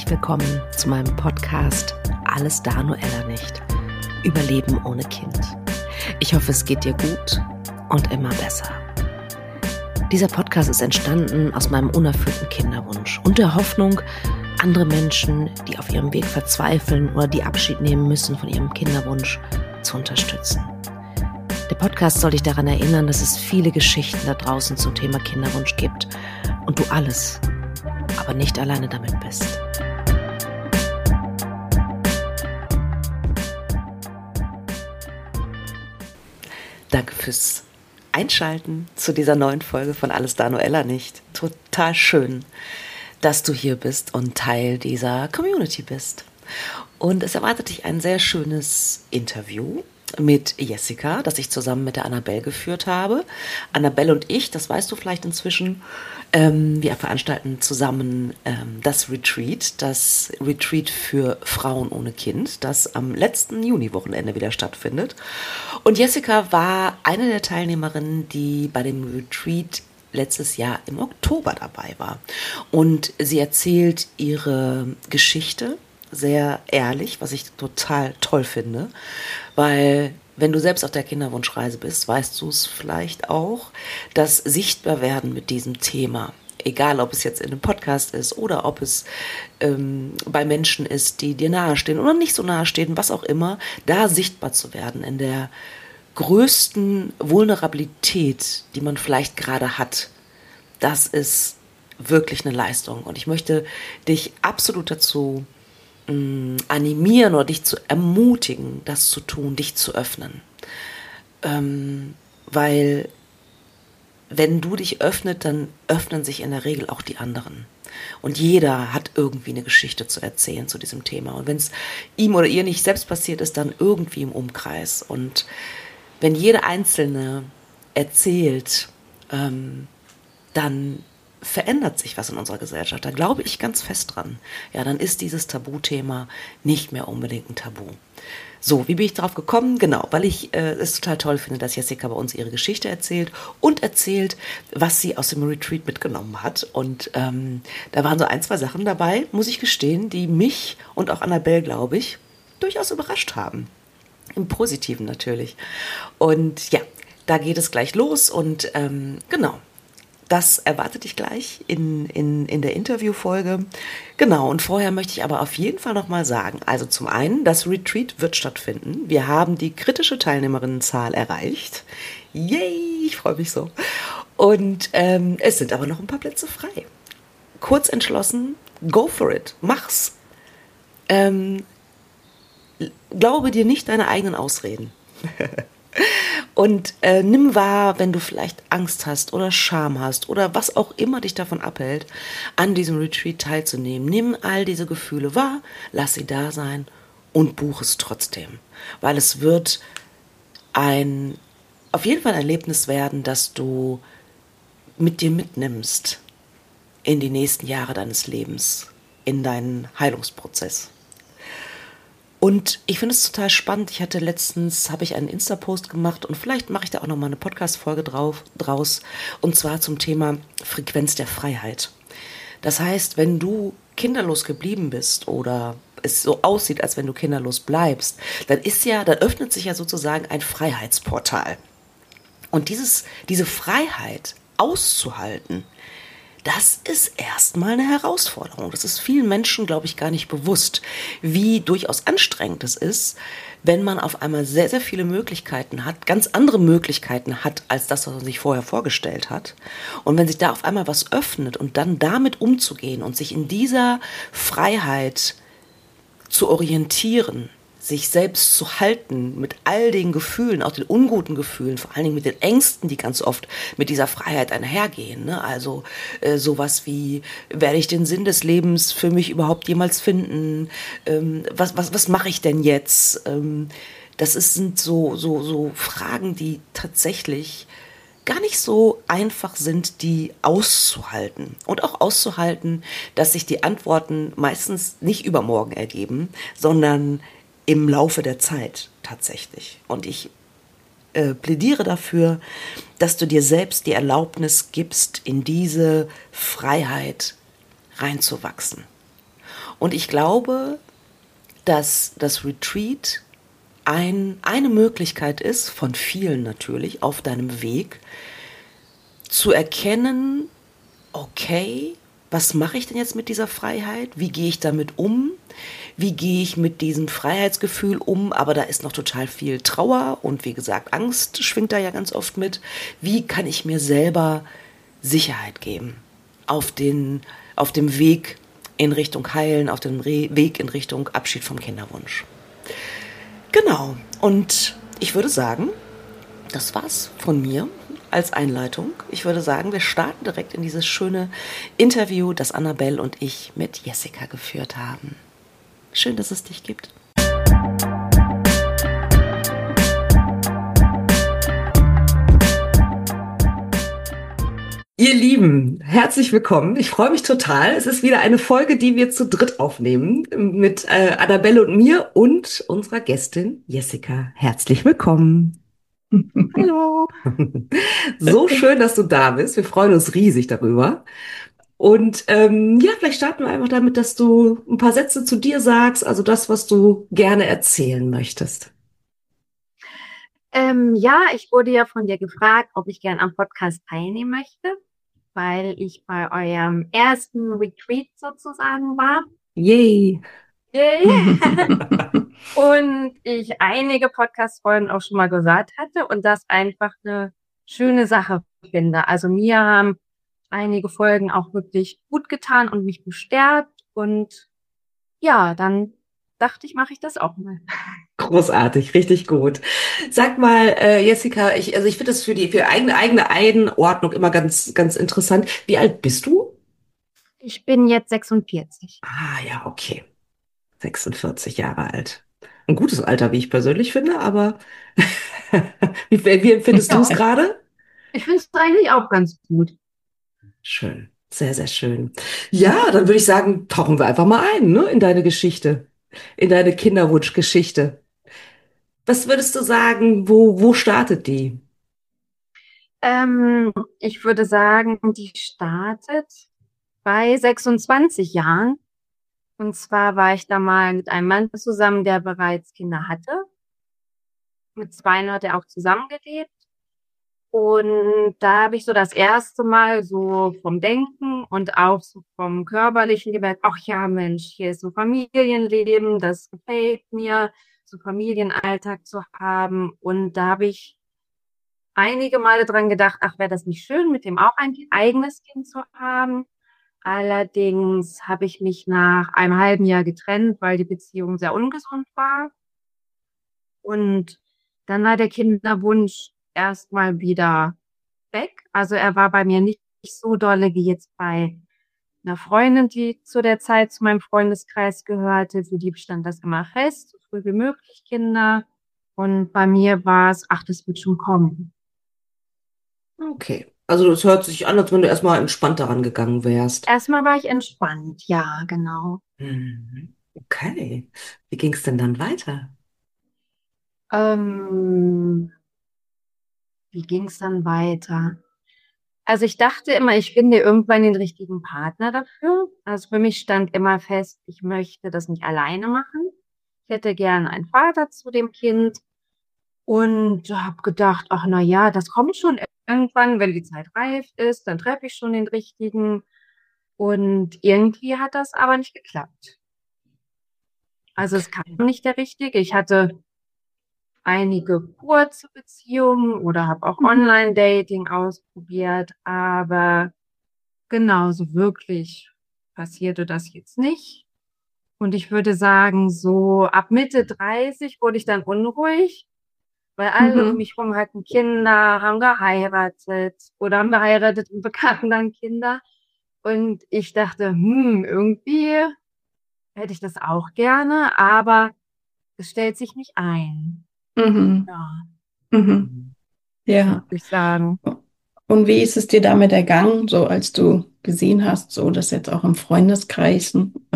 willkommen zu meinem Podcast Alles da, nur Ella nicht. Überleben ohne Kind. Ich hoffe, es geht dir gut und immer besser. Dieser Podcast ist entstanden aus meinem unerfüllten Kinderwunsch und der Hoffnung, andere Menschen, die auf ihrem Weg verzweifeln oder die Abschied nehmen müssen von ihrem Kinderwunsch, zu unterstützen. Der Podcast soll dich daran erinnern, dass es viele Geschichten da draußen zum Thema Kinderwunsch gibt und du alles, aber nicht alleine damit bist. Danke fürs Einschalten zu dieser neuen Folge von Alles da, nur Ella nicht. Total schön, dass du hier bist und Teil dieser Community bist. Und es erwartet dich ein sehr schönes Interview mit Jessica, das ich zusammen mit der Annabelle geführt habe. Annabelle und ich, das weißt du vielleicht inzwischen, wir veranstalten zusammen das Retreat für Frauen ohne Kind, das am letzten Juni-Wochenende wieder stattfindet. Und Jessica war eine der Teilnehmerinnen, die bei dem Retreat letztes Jahr im Oktober dabei war. Und sie erzählt ihre Geschichte sehr ehrlich, was ich total toll finde, weil wenn du selbst auf der Kinderwunschreise bist, weißt du es vielleicht auch, dass Sichtbarwerden mit diesem Thema, egal ob es jetzt in einem Podcast ist oder ob es bei Menschen ist, die dir nahestehen oder nicht so nahestehen, was auch immer, da sichtbar zu werden in der größten Vulnerabilität, die man vielleicht gerade hat, das ist wirklich eine Leistung. Und ich möchte dich absolut dazu animieren oder dich zu ermutigen, das zu tun, dich zu öffnen. Weil wenn du dich öffnest, dann öffnen sich in der Regel auch die anderen. Und jeder hat irgendwie eine Geschichte zu erzählen zu diesem Thema. Und wenn es ihm oder ihr nicht selbst passiert ist, dann irgendwie im Umkreis. Und wenn jede Einzelne erzählt, dann verändert sich was in unserer Gesellschaft. Da glaube ich ganz fest dran. Ja, dann ist dieses Tabuthema nicht mehr unbedingt ein Tabu. So, wie bin ich drauf gekommen? Genau, weil ich es total toll finde, dass Jessica bei uns ihre Geschichte erzählt und erzählt, was sie aus dem Retreat mitgenommen hat. Und da waren so ein, zwei Sachen dabei, muss ich gestehen, die mich und auch Annabelle, glaube ich, durchaus überrascht haben. Im Positiven natürlich. Und ja, da geht es gleich los und genau. Das erwartet dich gleich in der Interviewfolge. Genau, und vorher möchte ich aber auf jeden Fall nochmal sagen, also zum einen, das Retreat wird stattfinden. Wir haben die kritische Teilnehmerinnenzahl erreicht. Yay, ich freue mich so. Und es sind aber noch ein paar Plätze frei. Kurz entschlossen, go for it, mach's. Glaube dir nicht deine eigenen Ausreden. Und nimm wahr, wenn du vielleicht Angst hast oder Scham hast oder was auch immer dich davon abhält, an diesem Retreat teilzunehmen. Nimm all diese Gefühle wahr, lass sie da sein und buch es trotzdem. Weil es wird auf jeden Fall ein Erlebnis werden, das du mit dir mitnimmst in die nächsten Jahre deines Lebens, in deinen Heilungsprozess. Und ich finde es total spannend. Habe ich einen Insta-Post gemacht und vielleicht mache ich da auch nochmal eine Podcast-Folge draus. Und zwar zum Thema Frequenz der Freiheit. Das heißt, wenn du kinderlos geblieben bist oder es so aussieht, als wenn du kinderlos bleibst, dann öffnet sich ja sozusagen ein Freiheitsportal. Und diese Freiheit auszuhalten, das ist erstmal eine Herausforderung. Das ist vielen Menschen, glaube ich, gar nicht bewusst, wie durchaus anstrengend es ist, wenn man auf einmal sehr, sehr viele Möglichkeiten hat, ganz andere Möglichkeiten hat, als das, was man sich vorher vorgestellt hat. Und wenn sich da auf einmal was öffnet und dann damit umzugehen und sich in dieser Freiheit zu orientieren, sich selbst zu halten mit all den Gefühlen, auch den unguten Gefühlen, vor allen Dingen mit den Ängsten, die ganz oft mit dieser Freiheit einhergehen. Ne? Also sowas wie, werde ich den Sinn des Lebens für mich überhaupt jemals finden? Was mache ich denn jetzt? Sind so Fragen, die tatsächlich gar nicht so einfach sind, die auszuhalten. Und auch auszuhalten, dass sich die Antworten meistens nicht übermorgen ergeben, sondern im Laufe der Zeit tatsächlich. Und ich plädiere dafür, dass du dir selbst die Erlaubnis gibst, in diese Freiheit reinzuwachsen. Und ich glaube, dass das Retreat eine Möglichkeit ist, von vielen natürlich, auf deinem Weg, zu erkennen, okay, was mache ich denn jetzt mit dieser Freiheit? Wie gehe ich damit um? Wie gehe ich mit diesem Freiheitsgefühl um? Aber da ist noch total viel Trauer und wie gesagt, Angst schwingt da ja ganz oft mit. Wie kann ich mir selber Sicherheit geben auf dem Weg in Richtung Heilen, auf dem Weg in Richtung Abschied vom Kinderwunsch? Genau. Und ich würde sagen, das war's von mir als Einleitung. Ich würde sagen, wir starten direkt in dieses schöne Interview, das Annabelle und ich mit Jessica geführt haben. Schön, dass es dich gibt. Ihr Lieben, herzlich willkommen. Ich freue mich total. Es ist wieder eine Folge, die wir zu dritt aufnehmen mit Annabelle und mir und unserer Gästin Jessica. Herzlich willkommen. Hallo. So schön, dass du da bist. Wir freuen uns riesig darüber. Und ja, vielleicht starten wir einfach damit, dass du ein paar Sätze zu dir sagst, also das, was du gerne erzählen möchtest. Ja, ich wurde ja von dir gefragt, ob ich gern am Podcast teilnehmen möchte, weil ich bei eurem ersten Retreat sozusagen war. Yay! Yay. Und ich einige Podcast-Folgen auch schon mal gehört hatte und das einfach eine schöne Sache finde. Also mir haben einige Folgen auch wirklich gut getan und mich bestärkt. Und ja, dann dachte ich, mache ich das auch mal. Großartig, richtig gut. Sag mal, Jessica, also ich finde das für eigene Einordnung immer ganz interessant. Wie alt bist du? Ich bin jetzt 46. Ah, ja, okay. 46 Jahre alt. Ein gutes Alter, wie ich persönlich finde, aber wie empfindest du es Ja, gerade? ich finde es eigentlich auch ganz gut. Schön, sehr, sehr schön. Ja, dann würde ich sagen, tauchen wir einfach mal ein, ne, in deine Geschichte, in deine Kinderwunschgeschichte. Was würdest du sagen, wo startet die? Ich würde sagen, die startet bei 26 Jahren. Und zwar war ich da mal mit einem Mann zusammen, der bereits Kinder hatte. Mit zweien hat er auch zusammengelebt. Und da habe ich so das erste Mal so vom Denken und auch so vom Körperlichen gemerkt, ach ja, Mensch, hier ist so Familienleben, das gefällt mir, so Familienalltag zu haben. Und da habe ich einige Male dran gedacht, ach, wäre das nicht schön, mit dem auch ein eigenes Kind zu haben. Allerdings habe ich mich nach einem halben Jahr getrennt, weil die Beziehung sehr ungesund war. Und dann war der Kinderwunsch erstmal wieder weg. Also er war bei mir nicht so dolle wie jetzt bei einer Freundin, die zu der Zeit zu meinem Freundeskreis gehörte. Für die stand das immer fest, so früh wie möglich Kinder. Und bei mir war es, ach, das wird schon kommen. Okay. Also es hört sich an, als wenn du erstmal entspannt daran gegangen wärst. Erstmal war ich entspannt, ja, genau. Mhm. Okay. Wie ging es denn dann weiter? Ähm, Wie ging es dann weiter? Also ich dachte immer, ich finde irgendwann den richtigen Partner dafür. Also für mich stand immer fest, ich möchte das nicht alleine machen. Ich hätte gerne einen Vater zu dem Kind und habe gedacht, ach na ja, das kommt schon irgendwann, wenn die Zeit reif ist, dann treffe ich schon den richtigen. Und irgendwie hat das aber nicht geklappt. Also es kam nicht der richtige. Ich hatte einige kurze Beziehungen oder habe auch Mhm. Online-Dating ausprobiert, aber genauso wirklich passierte das jetzt nicht. Und ich würde sagen, so ab Mitte 30 wurde ich dann unruhig, weil alle um Mhm. mich herum hatten Kinder, haben geheiratet oder haben geheiratet und bekamen dann Kinder. Und ich dachte, irgendwie hätte ich das auch gerne, aber es stellt sich nicht ein. Mhm. Ja, Mhm. Ja. würde ich sagen. Und wie ist es dir damit ergangen, so als du gesehen hast, so dass jetzt auch im Freundeskreis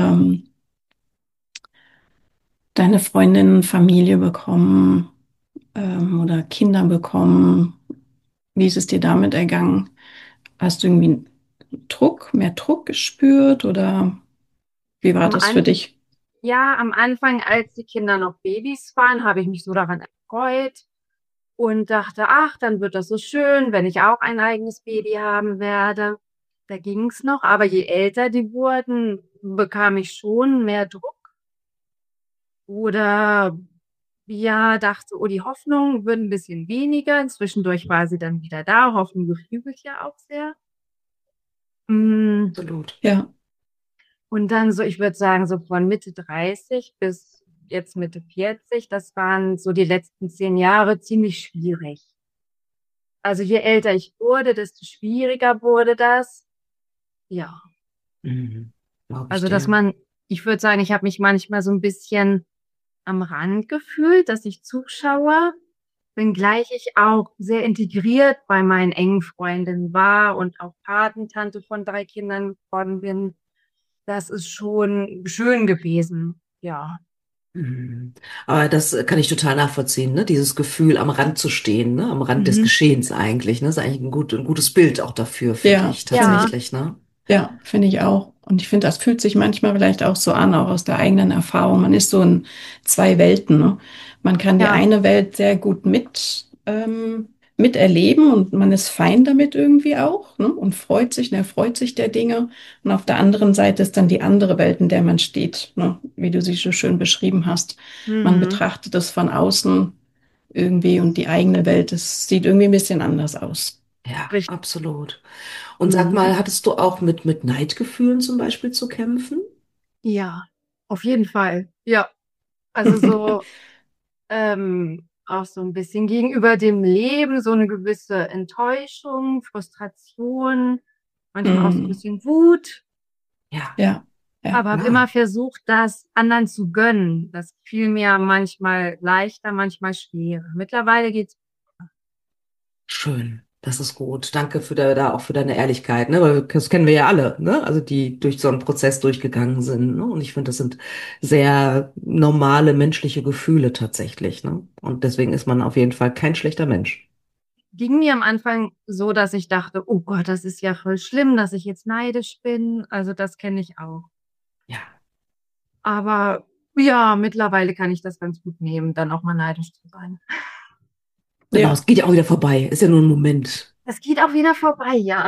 deine Freundinnen Familie bekommen oder Kinder bekommen? Wie ist es dir damit ergangen? Hast du irgendwie Druck, mehr Druck gespürt oder? Wie war Am das für An dich? ja, am Anfang, als die Kinder noch Babys waren, habe ich mich so daran erfreut und dachte, ach, dann wird das so schön, wenn ich auch ein eigenes Baby haben werde. Da ging's noch, aber je älter die wurden, bekam ich schon mehr Druck oder ja, dachte, oh, die Hoffnung wird ein bisschen weniger. Zwischendurch war sie dann wieder da. Hoffnung beflügelt ja auch sehr. Mm, Absolut. Ja, Und dann so, ich würde sagen, so von Mitte 30 bis jetzt Mitte 40, das waren so die letzten 10 Jahre ziemlich schwierig. Also je älter ich wurde, desto schwieriger wurde das. Ja, Mhm. Glaube ich also dass dir. man, ich würde sagen, ich habe mich manchmal so ein bisschen am Rand gefühlt, dass ich zuschaue, wenngleich ich auch sehr integriert bei meinen engen Freundinnen war und auch Patentante von 3 Kindern geworden bin. Das ist schon schön gewesen. Ja. Mhm. Aber das kann ich total nachvollziehen, ne? Dieses Gefühl, am Rand zu stehen, ne? Am Rand des Mhm. Geschehens eigentlich, ne? Das ist eigentlich ein gutes Bild auch dafür, finde ja, ich, finde ich. Ja. tatsächlich, ne? Ja, finde ich auch. Und ich finde, das fühlt sich manchmal vielleicht auch so an, auch aus der eigenen Erfahrung. Man ist so in zwei Welten, ne? Man kann die Ja. eine Welt sehr gut miterleben und man ist fein damit irgendwie auch, ne? Und freut sich, und erfreut sich der Dinge. Und auf der anderen Seite ist dann die andere Welt, in der man steht, ne? Wie du sie so schön beschrieben hast. Man Mhm. betrachtet es von außen irgendwie und die eigene Welt, es sieht irgendwie ein bisschen anders aus. Ja, Richtig. absolut. Und sag Mhm. mal, hattest du auch mit Neidgefühlen zum Beispiel zu kämpfen? Ja, auf jeden Fall. Ja. Also so auch so ein bisschen gegenüber dem Leben, so eine gewisse Enttäuschung, Frustration, manchmal auch so ein Mm, bisschen Wut, Ja, ja, ja. aber habe immer klar. versucht, das anderen zu gönnen. Das fiel mir manchmal leichter, manchmal schwerer. Mittlerweile geht's. Schön. Das ist gut. Danke da auch für deine Ehrlichkeit, ne? Weil das kennen wir ja alle, ne? Also die durch so einen Prozess durchgegangen sind, ne? Und ich finde, das sind sehr normale menschliche Gefühle tatsächlich, ne? Und deswegen ist man auf jeden Fall kein schlechter Mensch. Ging mir am Anfang so, dass ich dachte, oh Gott, das ist ja voll schlimm, dass ich jetzt neidisch bin. Also das kenne ich auch. Ja. Aber ja, mittlerweile kann ich das ganz gut nehmen, dann auch mal neidisch zu sein. Genau, Ja. es geht ja auch wieder vorbei. Ist ja nur ein Moment. Das geht auch wieder vorbei, ja.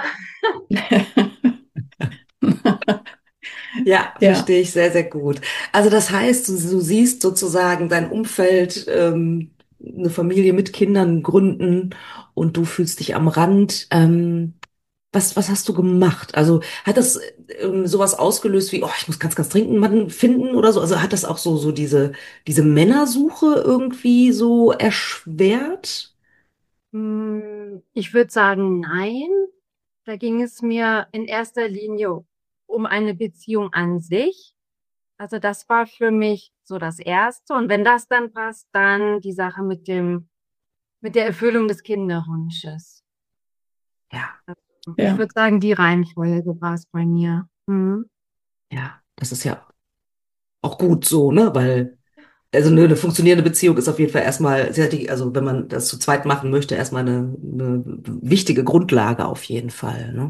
Ja, Ja, verstehe ich sehr, sehr gut. Also das heißt, du siehst sozusagen dein Umfeld, eine Familie mit Kindern gründen und du fühlst dich am Rand. Was hast du gemacht? Also hat das sowas ausgelöst wie, oh, ich muss ganz dringend jemanden finden oder so? Also hat das auch so diese Männersuche irgendwie so erschwert? Ich würde sagen, nein. Da ging es mir in erster Linie um eine Beziehung an sich. Also das war für mich so das Erste. Und wenn das dann passt, dann die Sache mit der Erfüllung des Kinderwunsches. Ja, Ich ja, würde sagen, die Reihenfolge war es bei mir. Mhm. ja, das ist ja auch gut so, ne? Weil also eine funktionierende Beziehung ist auf jeden Fall erstmal sehr, also wenn man das zu zweit machen möchte, erstmal eine wichtige Grundlage auf jeden Fall, ne?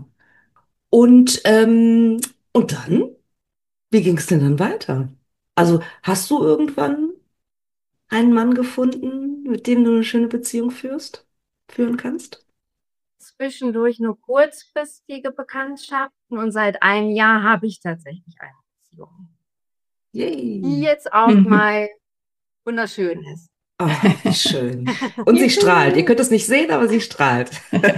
Und dann, wie ging es denn dann weiter? Also hast du irgendwann einen Mann gefunden, mit dem du eine schöne Beziehung führen kannst? Zwischendurch nur kurzfristige Bekanntschaften und seit einem Jahr habe ich tatsächlich eine Beziehung, die Yay! jetzt auch mhm. mal wunderschön ist. Ah, wie schön. Und sie strahlt. Ihr Juhu. könnt es nicht sehen, aber sie strahlt.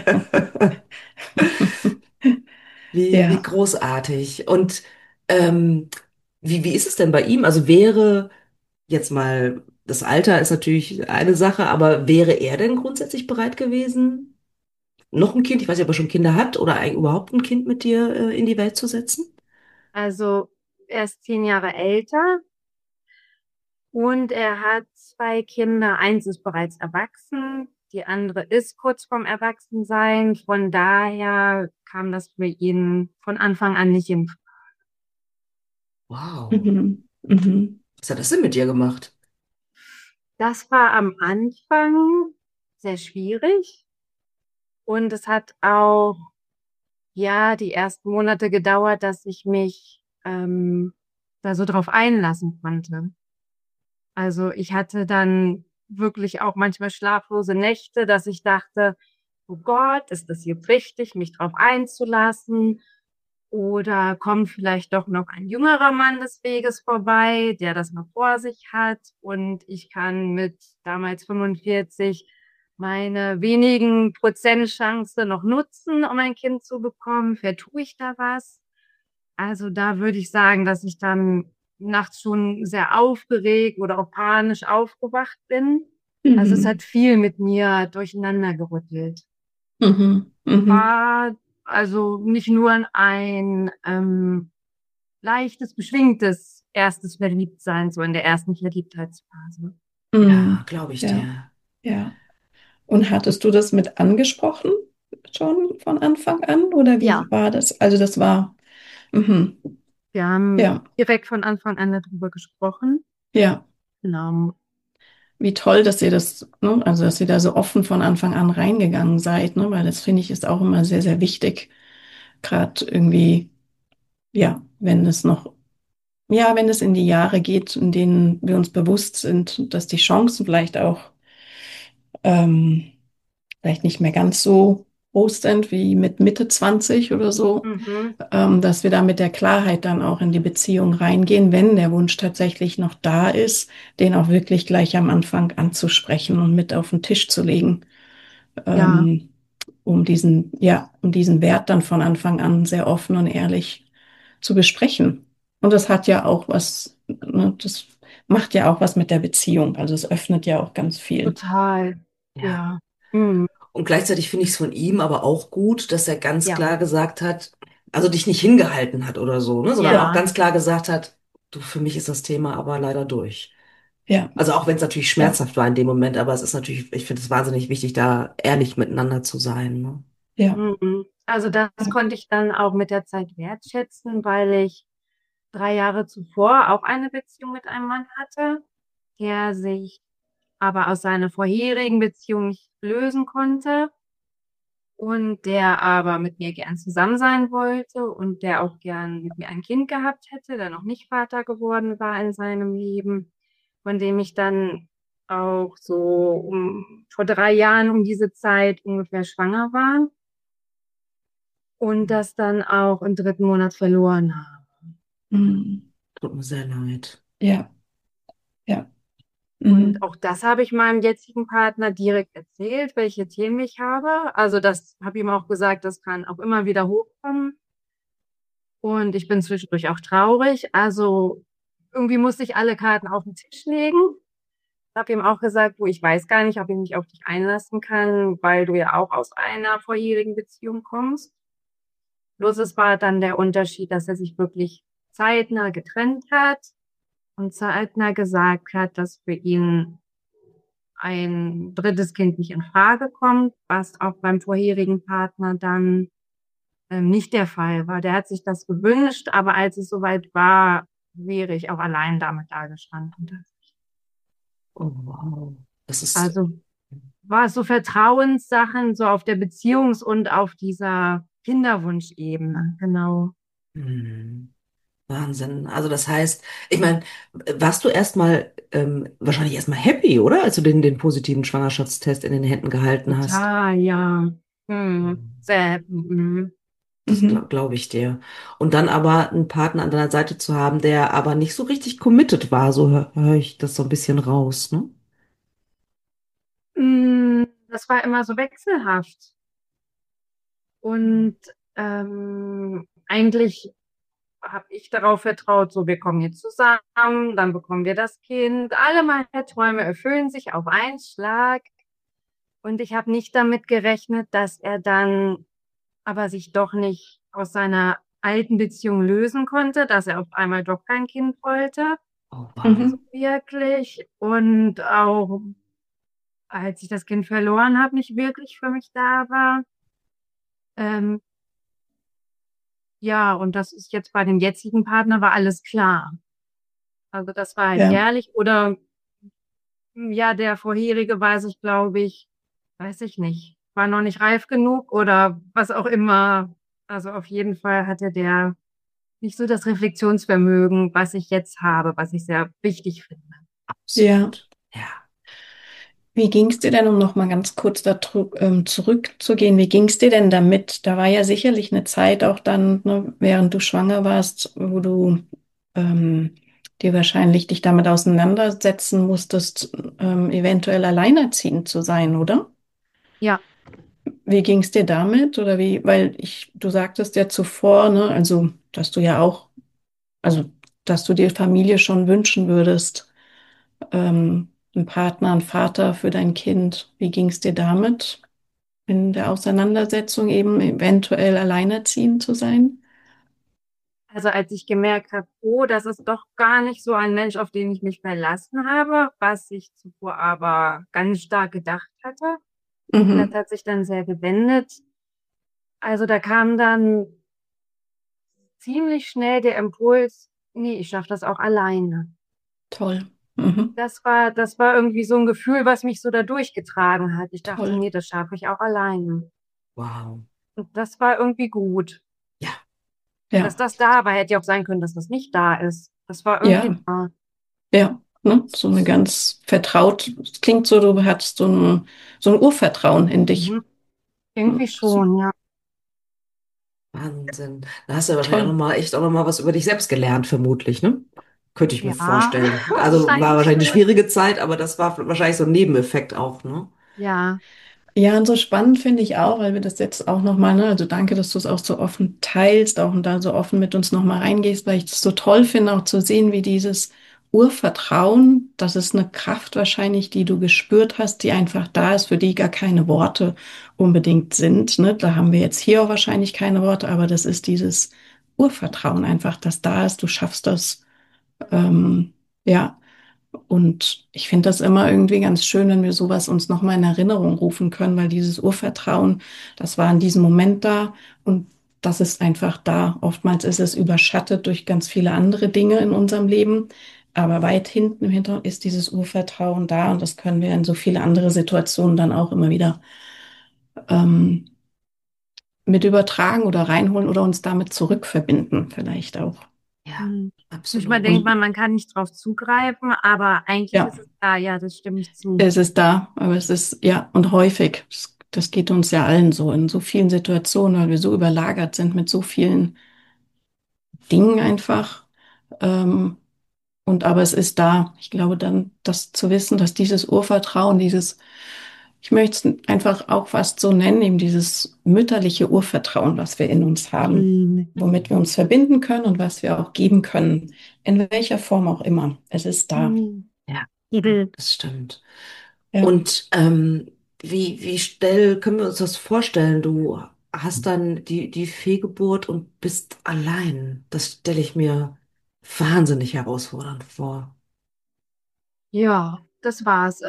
Wie Ja, großartig. Und ähm, wie ist es denn bei ihm? Also wäre jetzt mal, das Alter ist natürlich eine Sache, aber wäre er denn grundsätzlich bereit gewesen, noch ein Kind, ich weiß nicht, ob er schon Kinder hat, oder eigentlich überhaupt ein Kind mit dir in die Welt zu setzen? Also er ist 10 Jahre älter und er hat 2 Kinder. Eins ist bereits erwachsen, die andere ist kurz vorm Erwachsensein. Von daher kam das für ihn von Anfang an nicht in. Wow. mhm. Mhm. Was hat das denn mit dir gemacht? Das war am Anfang sehr schwierig und es hat auch ja die ersten Monate gedauert, dass ich mich da so drauf einlassen konnte. Also ich hatte dann wirklich auch manchmal schlaflose Nächte, dass ich dachte, oh Gott, ist das hier wichtig, mich drauf einzulassen? Oder kommt vielleicht doch noch ein jüngerer Mann des Weges vorbei, der das noch vor sich hat und ich kann mit damals 45 meine wenigen Prozent Chance noch nutzen, um ein Kind zu bekommen. Vertue ich da was? Also da würde ich sagen, dass ich dann nachts schon sehr aufgeregt oder auch panisch aufgewacht bin. Also es hat Mhm. viel mit mir durcheinander gerüttelt. Mhm. Mhm. War also nicht nur ein leichtes, beschwingtes erstes Verliebtsein, so in der ersten Verliebtheitsphase. Ja, Mhm. glaube ich Ja, dir. ja. Und hattest du das mit angesprochen schon von Anfang an oder Ja, wie war das? Also das war, mhm. wir haben Ja, direkt von Anfang an darüber gesprochen. ja. Genau. Wie toll, dass ihr das, ne, also dass ihr da so offen von Anfang an reingegangen seid, ne, weil das finde ich ist auch immer sehr, sehr wichtig. Gerade irgendwie, ja, wenn es noch, ja, wenn es in die Jahre geht, in denen wir uns bewusst sind, dass die Chancen vielleicht auch ähm, vielleicht nicht mehr ganz so groß sind wie mit Mitte 20 oder so, Mhm. dass wir da mit der Klarheit dann auch in die Beziehung reingehen, wenn der Wunsch tatsächlich noch da ist, den auch wirklich gleich am Anfang anzusprechen und mit auf den Tisch zu legen, Ja, ähm, um diesen Wert dann von Anfang an sehr offen und ehrlich zu besprechen. Und das hat ja auch was, ne, das macht ja auch was mit der Beziehung. Also es öffnet ja auch ganz viel. total. Ja. Ja. Mhm. Und gleichzeitig finde ich es von ihm aber auch gut, dass er ganz Ja. klar gesagt hat, also dich nicht hingehalten hat oder so, ne, sondern auch Ja. ganz klar gesagt hat, du, für mich ist das Thema aber leider durch. Ja, Also auch wenn es natürlich ja, schmerzhaft war in dem Moment, aber es ist natürlich, ich finde es wahnsinnig wichtig, da ehrlich miteinander zu sein, ne? ja. Mhm. Also das konnte ich dann auch mit der Zeit wertschätzen, weil ich 3 Jahre zuvor auch eine Beziehung mit einem Mann hatte, der sich aber aus seiner vorherigen Beziehung nicht lösen konnte und der aber mit mir gern zusammen sein wollte und der auch gern mit mir ein Kind gehabt hätte, der noch nicht Vater geworden war in seinem Leben, von dem ich dann auch so vor 3 Jahren um diese Zeit ungefähr schwanger war und das dann auch im dritten Monat verloren habe. Mhm. Tut mir sehr leid. Ja, ja. Und Mhm. auch das habe ich meinem jetzigen Partner direkt erzählt, welche Themen ich habe. Also das habe ihm auch gesagt, das kann auch immer wieder hochkommen. Und ich bin zwischendurch auch traurig. Also irgendwie musste ich alle Karten auf den Tisch legen. Ich habe ihm auch gesagt, du, ich weiß gar nicht, ob ich mich auf dich einlassen kann, weil du ja auch aus einer vorherigen Beziehung kommst. Bloß es war dann der Unterschied, dass er sich wirklich zeitnah getrennt hat und zeitnah gesagt hat, dass für ihn ein drittes Kind nicht in Frage kommt, was auch beim vorherigen Partner dann nicht der Fall war. Der hat sich das gewünscht, aber als es soweit war, wäre ich auch allein damit dagestanden. Oh, wow. Das ist Also war es so Vertrauenssachen, so auf der Beziehungs- und auf dieser Kinderwunschebene, genau. hm, Wahnsinn. Also das heißt, ich meine, warst du erstmal wahrscheinlich erstmal happy, oder? Als du den positiven Schwangerschaftstest in den Händen gehalten hast. Total, ja. Hm. Sehr, mhm. Das Mhm. glaube ich dir. Und dann aber einen Partner an deiner Seite zu haben, der aber nicht so richtig committed war, so hör ich das so ein bisschen raus, ne? Das war immer so wechselhaft. Und eigentlich habe ich darauf vertraut, so wir kommen jetzt zusammen, dann bekommen wir das Kind. Alle meine Träume erfüllen sich auf einen Schlag. Und ich habe nicht damit gerechnet, dass er dann aber sich doch nicht aus seiner alten Beziehung lösen konnte, dass er auf einmal doch kein Kind wollte. Oh, wow. So Mhm. wirklich. Und auch als ich das Kind verloren habe, nicht wirklich für mich da war. Ähm, ja, und das ist jetzt bei dem jetzigen Partner war alles klar. Also das war halt Ja, ehrlich. Oder ja, der vorherige weiß ich, glaube ich, weiß ich nicht, war noch nicht reif genug oder was auch immer. Also auf jeden Fall hatte der nicht so das Reflexionsvermögen, was ich jetzt habe, was ich sehr wichtig finde. Ja. Absolut. Ja. Wie ging es dir denn, um noch mal ganz kurz zurückzugehen, wie ging es dir denn damit? Da war ja sicherlich eine Zeit auch dann, ne, während du schwanger warst, wo du ähm, dir wahrscheinlich dich damit auseinandersetzen musstest, eventuell alleinerziehend zu sein, oder? Ja, Wie ging es dir damit? Oder wie, du sagtest ja zuvor, ne, also, dass du ja auch, also, dass du dir Familie schon wünschen würdest, einen Partner, einen Vater für dein Kind. Wie ging es dir damit, in der Auseinandersetzung eben eventuell alleinerziehend zu sein? also als ich gemerkt habe, oh, das ist doch gar nicht so ein Mensch, auf den ich mich verlassen habe, was ich zuvor aber ganz stark gedacht hatte, das Mhm. hat sich dann sehr gewendet. Also da kam dann ziemlich schnell der Impuls, nee, ich schaffe das auch alleine. Toll. Mhm. Das war irgendwie so ein Gefühl, was mich so da durchgetragen hat. Ich dachte, Toll. nee, das schaffe ich auch alleine. Wow. Und das war irgendwie gut. Ja. Dass Ja. das da war, hätte ja auch sein können, dass das nicht da ist. Das war irgendwie Ja. da. Ja. Ne? So eine ganz vertraut, es klingt so, du hattest so ein Urvertrauen in dich. Mhm. Ne? Irgendwie So, schon, ja. Wahnsinn. Da hast du ja wahrscheinlich auch toll. noch mal, echt auch noch mal was über dich selbst gelernt, vermutlich, ne? Könnte ich mir Ja, vorstellen. Also war wahrscheinlich wahrscheinlich eine schon. schwierige Zeit, aber das war wahrscheinlich so ein Nebeneffekt auch, ne? Ja. Ja, und so spannend finde ich auch, weil wir das jetzt auch nochmal, ne, also danke, dass du es auch so offen teilst, auch und da so offen mit uns nochmal reingehst, weil ich das so toll finde, auch zu sehen, wie dieses Urvertrauen, das ist eine Kraft wahrscheinlich, die du gespürt hast, die einfach da ist, für die gar keine Worte unbedingt sind, ne? Da haben wir jetzt hier auch wahrscheinlich keine Worte, aber das ist dieses Urvertrauen einfach, das da ist, du schaffst das, ja. Und ich finde das immer irgendwie ganz schön, wenn wir sowas uns nochmal in Erinnerung rufen können, weil dieses Urvertrauen, das war in diesem Moment da und das ist einfach da. Oftmals ist es überschattet durch ganz viele andere Dinge in unserem Leben, aber weit hinten im Hintergrund ist dieses Urvertrauen da und das können wir in so viele andere Situationen dann auch immer wieder ähm, mit übertragen oder reinholen oder uns damit zurückverbinden, vielleicht auch. Ja, Hm. Manchmal absolut. denkt Und man kann nicht drauf zugreifen, aber eigentlich ja. ist es da. Ja, das stimme ich zu. Es ist da, aber es ist, ja, und häufig, das geht uns ja allen so, in so vielen Situationen, weil wir so überlagert sind mit so vielen Dingen einfach. Ähm, und aber es ist da. Ich glaube dann, das zu wissen, dass dieses Urvertrauen, ich möchte es einfach auch fast so nennen, eben dieses mütterliche Urvertrauen, was wir in uns haben, Hm. womit wir uns verbinden können und was wir auch geben können, in welcher Form auch immer. Es ist da. Hm. Ja, Edel. das stimmt. Ja. Und wie schnell können wir uns das vorstellen? Du hast dann die Fehlgeburt und bist allein. Das stelle ich mir wahnsinnig herausfordernd vor. Ja, das war's.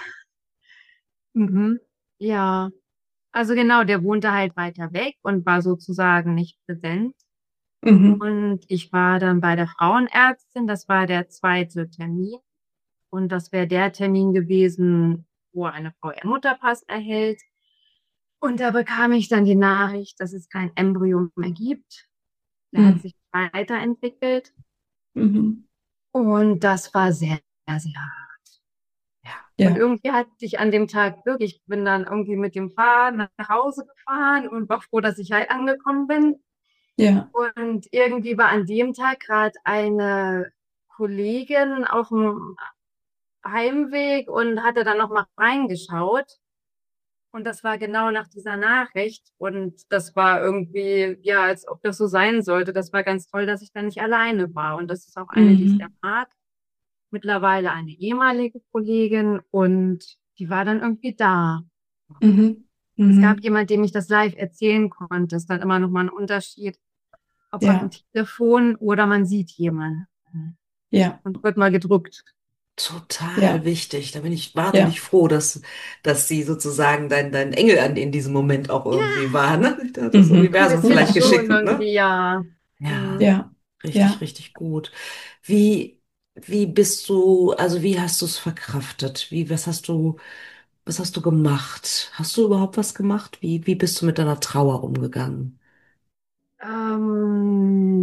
Mhm. Ja. Also genau, der wohnte halt weiter weg und war sozusagen nicht präsent. Mhm. Und ich war dann bei der Frauenärztin, das war der zweite Termin. Und das wäre der Termin gewesen, wo eine Frau ihren Mutterpass erhält. Und da bekam ich dann die Nachricht, dass es kein Embryo mehr gibt. Der hat Mhm. sich weiterentwickelt. Mhm. Und das war sehr, sehr hart. Ja, Und Ja. irgendwie hatte ich an dem Tag wirklich, ich bin dann irgendwie mit dem Fahrrad nach Hause gefahren und war froh, dass ich halt angekommen bin. Ja. Und irgendwie war an dem Tag gerade eine Kollegin auf dem Heimweg und hatte dann noch mal reingeschaut. Und das war genau nach dieser Nachricht. Und das war irgendwie, ja, als ob das so sein sollte. Das war ganz toll, dass ich da nicht alleine war. Und das ist auch eine, die ich sehr Mhm. mag. Mittlerweile eine ehemalige Kollegin und die war dann irgendwie da. Mhm. Und es gab Mhm. jemand, dem ich das live erzählen konnte. Ist dann immer noch mal ein Unterschied, ob am Ja, Telefon oder man sieht jemanden ja, und wird mal gedrückt. total ja, wichtig. Da bin ich ja. wahnsinnig froh, dass sie sozusagen dein Engel in diesem Moment auch irgendwie Ja, war, ne? Da hat das Mhm. ein Universum bisschen vielleicht schon geschickt, ne? irgendwie, ja. Ja, Hm. Ja, richtig, ja. richtig gut. Wie, wie bist du, also wie hast du es verkraftet? Was hast du gemacht? Hast du überhaupt was gemacht? Wie bist du mit deiner Trauer umgegangen? Ähm,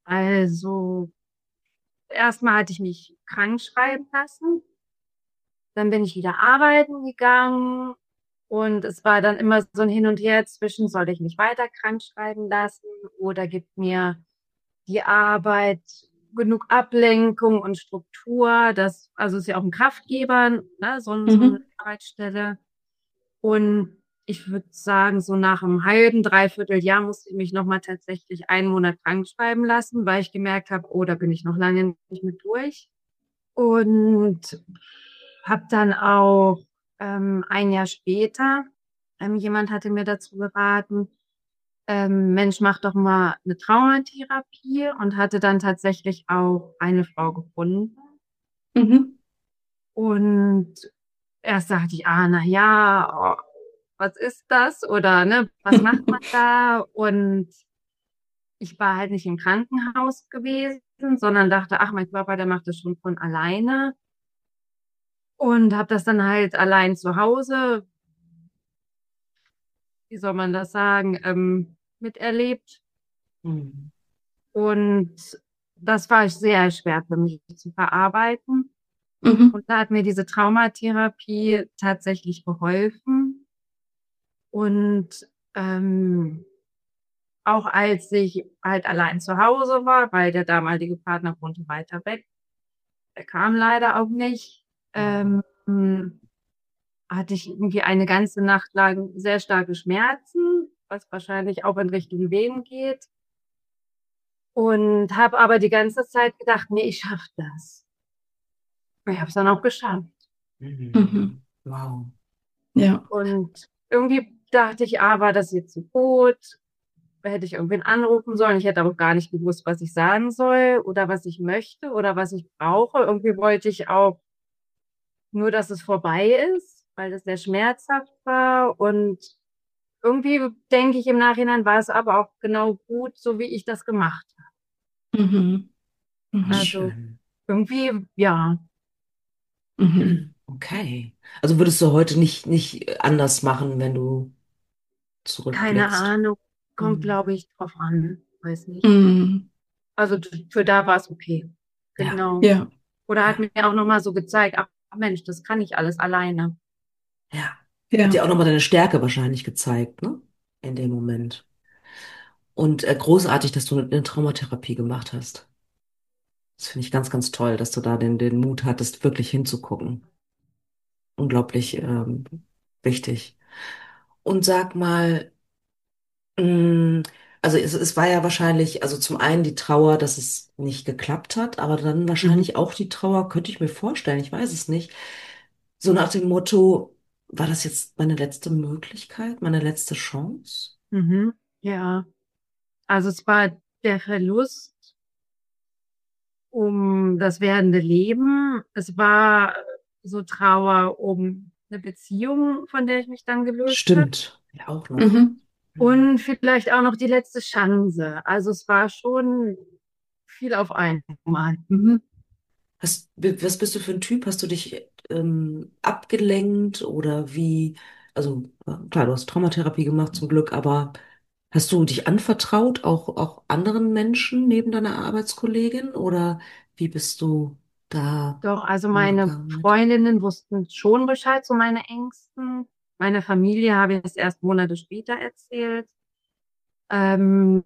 Also, erstmal hatte ich mich krank schreiben lassen. Dann bin ich wieder arbeiten gegangen und es war dann immer so ein Hin und Her zwischen, soll ich mich weiter krank schreiben lassen oder gibt mir die Arbeit genug Ablenkung und Struktur, also ist ja auch ein Kraftgeber, ne, so eine Mhm. Arbeitsstelle. Und ich würde sagen, so nach einem halben, dreiviertel Jahr musste ich mich nochmal tatsächlich einen Monat krank schreiben lassen, weil ich gemerkt habe, oh, da bin ich noch lange nicht mit durch. Und habe dann auch ein Jahr später, jemand hatte mir dazu geraten, Mensch, mach doch mal eine Traumatherapie und hatte dann tatsächlich auch eine Frau gefunden. Mhm. Und erst dachte ich, na ja, oh, was ist das? Oder ne, was macht man da? Und ich war halt nicht im Krankenhaus gewesen, sondern dachte, ach, mein Körper, der macht das schon von alleine. Und habe das dann halt allein zu Hause, wie soll man das sagen, miterlebt. Mhm. Und das war sehr schwer für mich zu verarbeiten. Mhm. Und da hat mir diese Traumatherapie tatsächlich geholfen. Und auch als ich halt allein zu Hause war, weil der damalige Partner wohnte weiter weg, er kam leider auch nicht, Oh. ähm, hatte ich irgendwie eine ganze Nacht lang sehr starke Schmerzen, was wahrscheinlich auch in Richtung Wehen geht. Und habe aber die ganze Zeit gedacht, nee, ich schaffe das. Ich habe es dann auch geschafft. Mhm. Mhm. Wow. Ja. Und irgendwie dachte ich aber, das ist jetzt so gut. Hätte ich irgendwen anrufen sollen. Ich hätte aber gar nicht gewusst, was ich sagen soll oder was ich möchte oder was ich brauche. Irgendwie wollte ich auch nur, dass es vorbei ist, weil das sehr schmerzhaft war. Und irgendwie denke ich im Nachhinein war es aber auch genau gut, so wie ich das gemacht habe. Mhm. Ah, Mhm. Also schön. irgendwie, ja, Mhm. Okay. Also würdest du heute nicht anders machen, wenn du keine zurückblickst? Ahnung. Kommt, Mhm. glaube ich, drauf an. Weiß nicht. Mhm. Also für da war es okay. Ja, Genau. Ja. Oder hat ja, mir auch nochmal so gezeigt, ach Mensch, das kann ich alles alleine. ja. Hat Ja. dir auch nochmal deine Stärke wahrscheinlich gezeigt, ne? In dem Moment. Und großartig, dass du eine Traumatherapie gemacht hast. Das finde ich ganz, ganz toll, dass du da den Mut hattest, wirklich hinzugucken. Unglaublich wichtig. Und sag mal, mh, also es war ja wahrscheinlich, also zum einen die Trauer, dass es nicht geklappt hat, aber dann Mhm. wahrscheinlich auch die Trauer, könnte ich mir vorstellen, ich weiß es nicht. So nach dem Motto, war das jetzt meine letzte Möglichkeit, meine letzte Chance? Mhm. Ja, also es war der Verlust um das werdende Leben. Es war so Trauer um eine Beziehung, von der ich mich dann gelöst habe. Stimmt, ja auch noch. Mhm. Hm. Und vielleicht auch noch die letzte Chance. Also es war schon viel auf einmal. Mhm. Was bist du für ein Typ? Hast du dich abgelenkt oder wie? Also klar, du hast Traumatherapie gemacht zum Glück, aber hast du dich anvertraut, auch anderen Menschen neben deiner Arbeitskollegin oder wie bist du da Doch, also meine umgegangen mit? Freundinnen wussten schon Bescheid, so meine Ängsten. Meine Familie habe ich es erst Monate später erzählt. Ähm,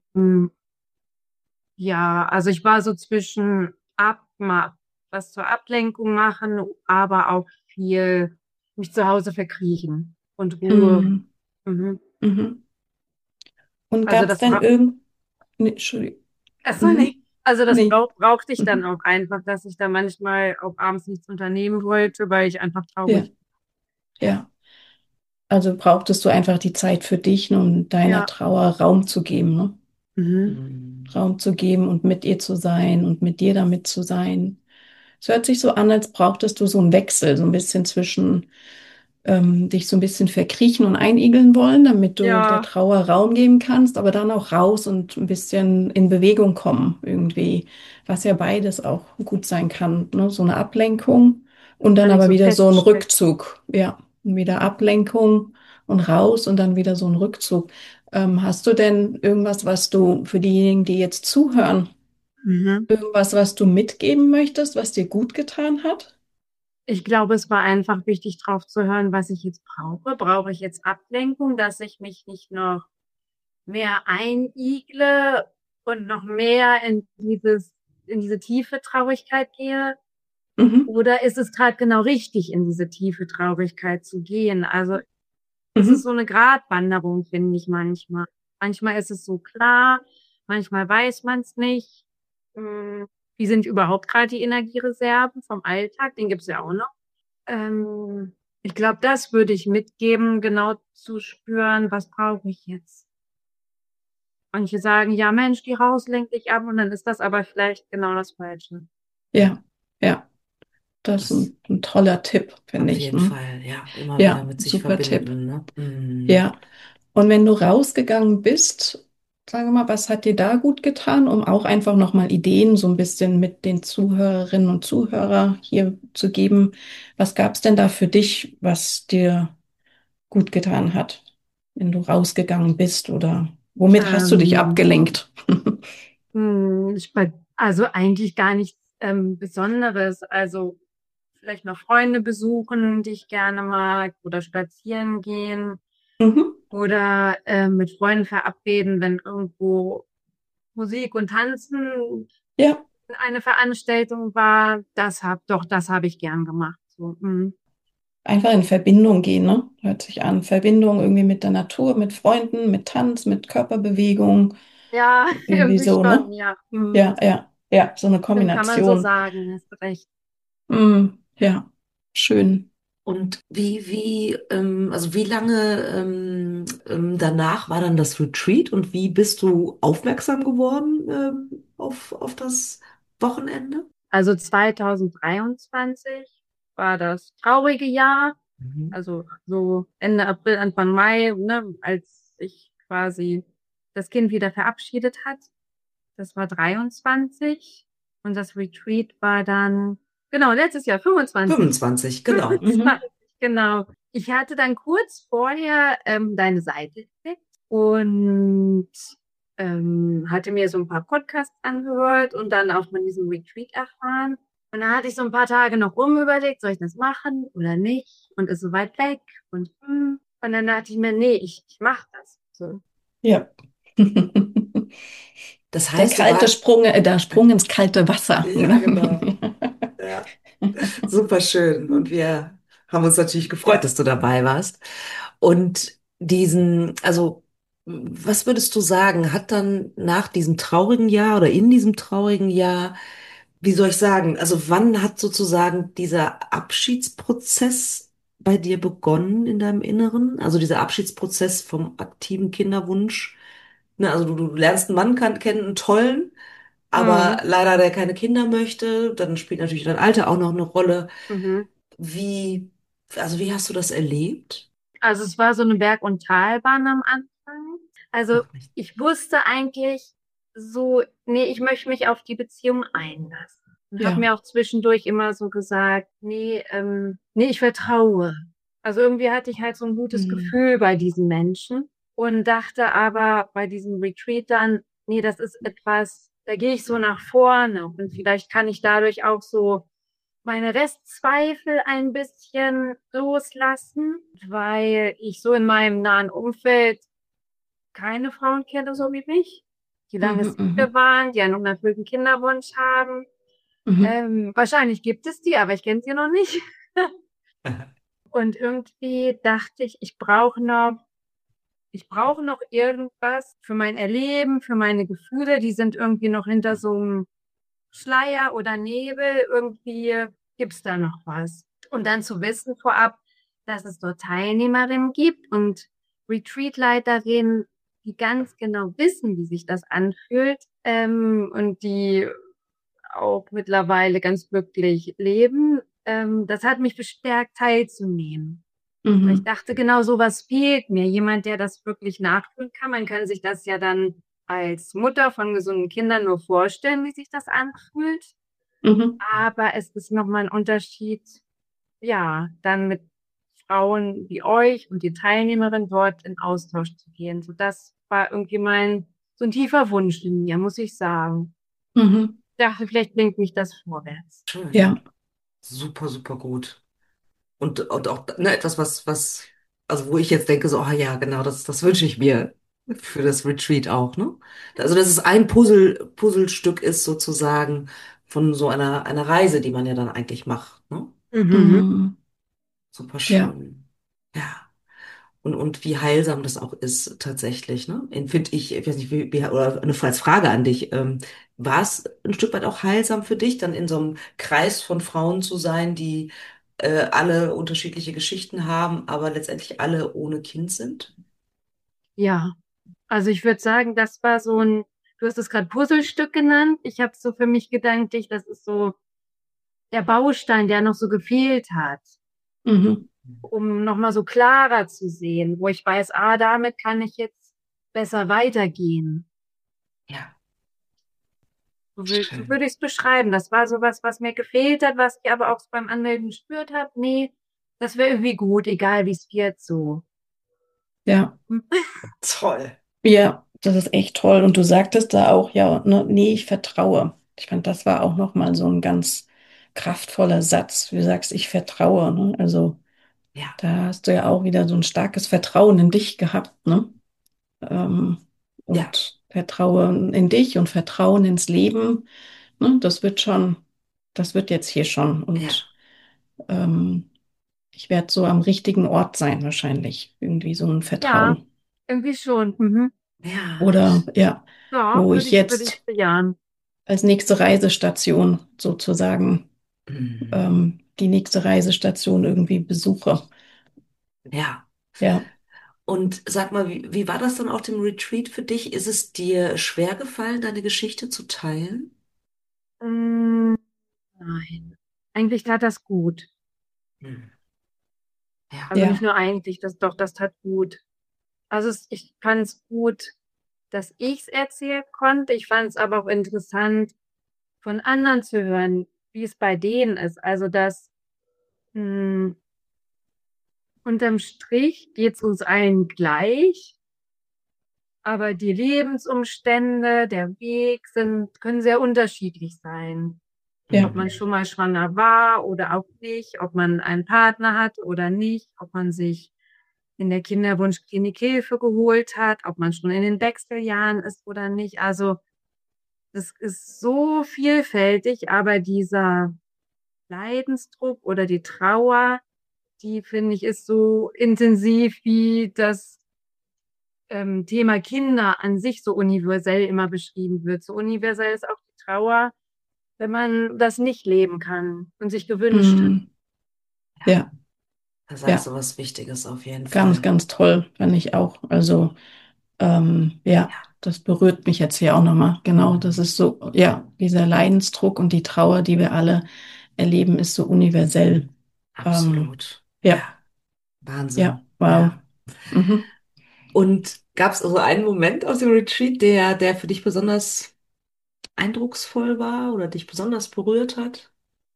ja, also ich war so zwischen mal was zur Ablenkung machen, aber auch viel mich zu Hause verkriechen und Ruhe. Mhm. Mhm. Mhm. Und Also gab es das denn irgend... Nee, Entschuldigung. achso, nee. Mhm. Also das Nee. brauchte ich dann Mhm. auch einfach, dass ich da manchmal auch abends nichts unternehmen wollte, weil ich einfach Ja. traurig. Ja. Also brauchtest du einfach die Zeit für dich, ne, um deiner Ja. Trauer Raum zu geben, ne? Mhm. Hm. Raum zu geben und mit ihr zu sein und mit dir damit zu sein. Es hört sich so an, als brauchtest du so einen Wechsel, so ein bisschen zwischen dich so ein bisschen verkriechen und einigeln wollen, damit du der Ja, Trauer Raum geben kannst, aber dann auch raus und ein bisschen in Bewegung kommen irgendwie, was ja beides auch gut sein kann, ne? So eine Ablenkung und dann weil ich aber so wieder so ein feststecke. Rückzug, ja, und wieder Ablenkung und raus und dann wieder so ein Rückzug. Hast du denn irgendwas, was du für diejenigen, die jetzt zuhören, Mhm. Irgendwas, was du mitgeben möchtest, was dir gut getan hat? Ich glaube, es war einfach wichtig, drauf zu hören, was ich jetzt brauche. Brauche ich jetzt Ablenkung, dass ich mich nicht noch mehr einigle und noch mehr in diese tiefe Traurigkeit gehe? Mhm. Oder ist es gerade genau richtig, in diese tiefe Traurigkeit zu gehen? Also es ist Mhm. so eine Gratwanderung, finde ich manchmal. Manchmal ist es so klar, manchmal weiß man es nicht. Hm, Wie sind überhaupt gerade die Energiereserven vom Alltag? Den gibt es ja auch noch. Ich glaube, das würde ich mitgeben, genau zu spüren, was brauche ich jetzt? Manche sagen, ja, Mensch, geh raus, lenk dich ab, und dann ist das aber vielleicht genau das Falsche. Ja, ja, das ist Das ein toller Tipp, finde auf ich. jeden Ne? Fall, ja, immer wieder Ja, mit sich super Tipp. verbinden, ne? Mhm. Ja. Und wenn du rausgegangen bist, sag mal, was hat dir da gut getan, um auch einfach nochmal Ideen so ein bisschen mit den Zuhörerinnen und Zuhörern hier zu geben? Was gab es denn da für dich, was dir gut getan hat, wenn du rausgegangen bist oder womit hast du dich Ähm, abgelenkt? also eigentlich gar nichts Besonderes. Also vielleicht noch Freunde besuchen, die ich gerne mag, oder spazieren gehen Mhm. oder mit Freunden verabreden, wenn irgendwo Musik und Tanzen Ja, eine Veranstaltung war. Das habe ich gern gemacht. So, einfach in Verbindung gehen, ne? Hört sich an. Verbindung irgendwie mit der Natur, mit Freunden, mit Tanz, mit Körperbewegung, Ja, irgendwie irgendwie so, schon, ne? ja. Ja, ja, ja, so eine Dann kann man so Kombination. sagen, hast recht. Ja, schön. Und also wie lange danach war dann das Retreat und wie bist du aufmerksam geworden auf das Wochenende? Also 2023 war das traurige Jahr, Mhm. also so Ende April, Anfang Mai, ne, als sich quasi das Kind wieder verabschiedet hat. Das war 23, und das Retreat war dann, genau, letztes Jahr 25. 25, genau. Mhm. 25, genau. Ich hatte dann kurz vorher deine Seite entdeckt und hatte mir so ein paar Podcasts angehört und dann auch von diesem Retreat erfahren. Und dann hatte ich so ein paar Tage noch rumüberlegt, soll ich das machen oder nicht? Und ist so weit weg und dann dachte ich mir, nee, ich mach das. So. Ja. Das heißt, du Der Sprung ins kalte Wasser. ja, genau. Ja. Super schön. Und wir haben uns natürlich gefreut, dass du dabei warst. Und also, was würdest du sagen, hat dann nach diesem traurigen Jahr oder in diesem traurigen Jahr, wie soll ich sagen, also wann hat sozusagen dieser Abschiedsprozess bei dir begonnen in deinem Inneren? Also dieser Abschiedsprozess vom aktiven Kinderwunsch. Ne, also du lernst einen Mann kennen, einen tollen, aber Mhm. leider der keine Kinder möchte. Dann spielt natürlich dein Alter auch noch eine Rolle. Mhm. Wie, also wie hast du das erlebt? Also es war so eine Berg- und Talbahn am Anfang. Also Ach nicht. ich wusste eigentlich so, nee, ich möchte mich auf die Beziehung einlassen. Und habe Ja. mir auch zwischendurch immer so gesagt, nee, ich vertraue. Also irgendwie hatte ich halt so ein gutes Hm. Gefühl bei diesen Menschen und dachte aber bei diesem Retreat dann, nee, das ist etwas, da gehe ich so nach vorne und vielleicht kann ich dadurch auch so meine Restzweifel ein bisschen loslassen, weil ich so in meinem nahen Umfeld keine Frauen kenne, so wie mich, die lange Mhm, Single mhm, waren, die einen unerfüllten Kinderwunsch haben. mhm, Wahrscheinlich gibt es die, aber ich kenne sie noch nicht. Und irgendwie dachte ich, ich brauche noch irgendwas für mein Erleben, für meine Gefühle. Die sind irgendwie noch hinter so einem Schleier oder Nebel. Irgendwie gibt's da noch was. Und dann zu wissen vorab, dass es dort Teilnehmerinnen gibt und Retreatleiterinnen, die ganz genau wissen, wie sich das anfühlt, und die auch mittlerweile ganz glücklich leben. Das hat mich bestärkt, teilzunehmen. Weil ich mhm, dachte, genau sowas fehlt mir. Jemand, der das wirklich nachfühlen kann. Man kann sich das ja dann als Mutter von gesunden Kindern nur vorstellen, wie sich das anfühlt. mhm. Aber es ist nochmal ein Unterschied, ja, dann mit Frauen wie euch und die Teilnehmerin dort in Austausch zu gehen. So, das war irgendwie so ein tiefer Wunsch in mir, muss ich sagen. Mhm. Ich dachte, vielleicht bringt mich das vorwärts. Schön. Ja. Super, super gut. Und auch ne, etwas, also wo ich jetzt denke, so, ah ja, genau, das wünsche ich mir für das Retreat auch, ne? Also, dass es ein Puzzlestück ist sozusagen von so einer Reise, die man ja dann eigentlich macht, ne? Mhm. Mhm. Super Ja. schön. Ja. Und wie heilsam das auch ist tatsächlich, ne? Finde ich weiß nicht, oder eine als Frage an dich, war es ein Stück weit auch heilsam für dich, dann in so einem Kreis von Frauen zu sein, die alle unterschiedliche Geschichten haben, aber letztendlich alle ohne Kind sind? Ja, also ich würde sagen, das war so ein, du hast es gerade Puzzlestück genannt. Ich habe so für mich gedanklich, das ist so der Baustein, der noch so gefehlt hat, Mhm. um nochmal so klarer zu sehen, wo ich weiß, ah, damit kann ich jetzt besser weitergehen. Ja, So schön. würde ich es beschreiben. Das war so was, was mir gefehlt hat, was ich aber auch beim Anmelden gespürt habe. Nee, das wäre irgendwie gut, egal wie es wird, so. Ja. Toll. Ja, das ist echt toll. Und du sagtest da auch, ja, ne, nee, ich vertraue. Ich fand, das war auch nochmal so ein ganz kraftvoller Satz. Du sagst, ich vertraue, ne? Also Ja, da hast du ja auch wieder so ein starkes Vertrauen in dich gehabt, ne? Ähm, ja, und Vertrauen in dich und Vertrauen ins Leben, ne? Das wird jetzt hier schon. Und ja, ähm, ich werde so am richtigen Ort sein, wahrscheinlich. Irgendwie so ein Ja, Vertrauen. irgendwie schon. Mhm. ja. Oder ja, Ja, wo ich würde ich jetzt bejahen. als nächste Reisestation sozusagen Hm. die nächste Reisestation irgendwie besuche. Ja. Ja, Und sag mal, wie war das dann auf dem Retreat für dich? Ist es dir schwer gefallen, deine Geschichte zu teilen? Mm, nein. Eigentlich tat das gut. Hm. Ja, Also nicht ja, nur eigentlich, das tat gut. Also ich fand es gut, dass ich es erzählen konnte. Ich fand es aber auch interessant, von anderen zu hören, wie es bei denen ist. Also dass mh, unterm Strich geht es uns allen gleich, aber die Lebensumstände, der Weg können sehr unterschiedlich sein. Ob ja. man schon mal schwanger war oder auch nicht, ob man einen Partner hat oder nicht, ob man sich in der Kinderwunschklinik Hilfe geholt hat, ob man schon in den Wechseljahren ist oder nicht. Also das ist so vielfältig, aber dieser Leidensdruck oder die Trauer, die finde ich ist so intensiv wie das Thema Kinder an sich so universell immer beschrieben wird. So universell ist auch die Trauer, wenn man das nicht leben kann und sich gewünscht hat. Mm, ja, ja, da sagst ja. du was Wichtiges auf jeden Ganz, Fall. ganz toll, fand ich auch. Also, ja, Ja. das berührt mich jetzt hier auch nochmal. Genau, das Mhm. ist so, ja, dieser Leidensdruck und die Trauer, die wir alle erleben, ist so universell. Ähm, Absolut. ja, Ja, ja, Wahnsinn. wow. Ja. Mhm. Und gab es so einen Moment aus dem Retreat, der für dich besonders eindrucksvoll war oder dich besonders berührt hat?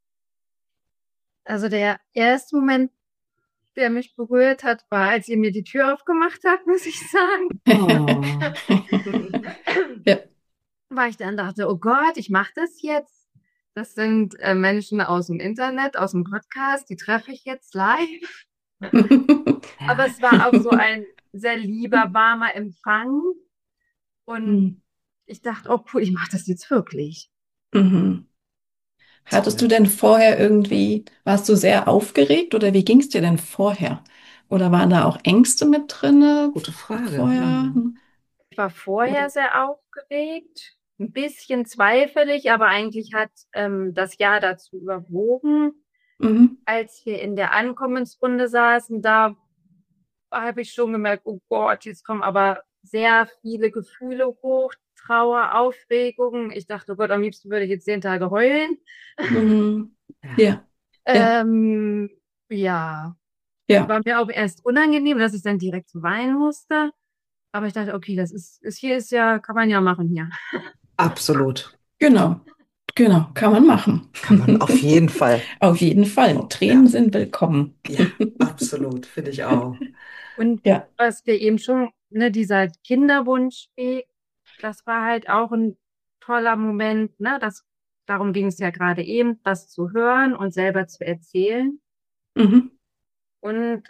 Also der erste Moment, der mich berührt hat, war, als ihr mir die Tür aufgemacht habt, muss ich sagen. Oh. Ja. Weil ich dann dachte, oh Gott, ich mache das jetzt. Das sind Menschen aus dem Internet, aus dem Podcast, die treffe ich jetzt live. Aber Ja, es war auch so ein sehr lieber, warmer Empfang. Und Mhm. ich dachte, oh cool, ich mache das jetzt wirklich. Mhm. Hattest du toll. denn vorher irgendwie, warst du sehr aufgeregt oder wie ging es dir denn vorher? Oder waren da auch Ängste mit drinne Gute Frage. vorher? Mhm. Ich war vorher sehr aufgeregt, ein bisschen zweifelig, aber eigentlich hat das Jahr dazu überwogen. Mhm. Als wir in der Ankommensrunde saßen, da habe ich schon gemerkt, oh Gott, jetzt kommen aber sehr viele Gefühle hoch, Trauer, Aufregung. Ich dachte, oh Gott, am liebsten würde ich jetzt 10 Tage heulen. Mhm. Ja, Ja, ja, Ähm, ja, ja, war mir auch erst unangenehm, dass ich dann direkt weinen musste. Aber ich dachte, okay, hier ist ja, kann man ja machen hier. absolut. genau, genau, kann man machen. Kann man auf jeden Fall. Auf jeden Fall, Tränen Ja, sind willkommen. ja, absolut. Finde ich auch. Und Ja, was wir eben schon, ne, dieser Kinderwunschweg, das war halt auch ein toller Moment, ne? Darum ging es ja gerade eben, das zu hören und selber zu erzählen. Mhm. Und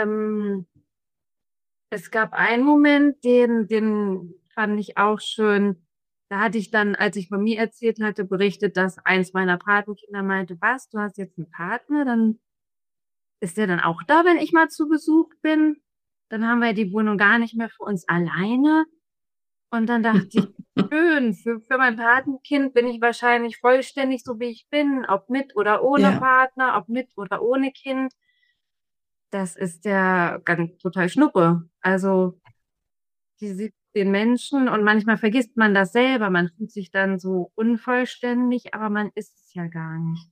es gab einen Moment, den fand ich auch schön. Da hatte ich dann, als ich von mir erzählt hatte, berichtet, dass eins meiner Patenkinder meinte, was, du hast jetzt einen Partner? Dann ist der dann auch da, wenn ich mal zu Besuch bin? Dann haben wir die Wohnung gar nicht mehr für uns alleine. Und dann dachte ich, schön, für mein Patenkind bin ich wahrscheinlich vollständig so, wie ich bin, ob mit oder ohne Ja, Partner, ob mit oder ohne Kind. Das ist ja ganz total Schnuppe. Also, die sieht den Menschen und manchmal vergisst man das selber. Man fühlt sich dann so unvollständig, aber man ist es ja gar nicht.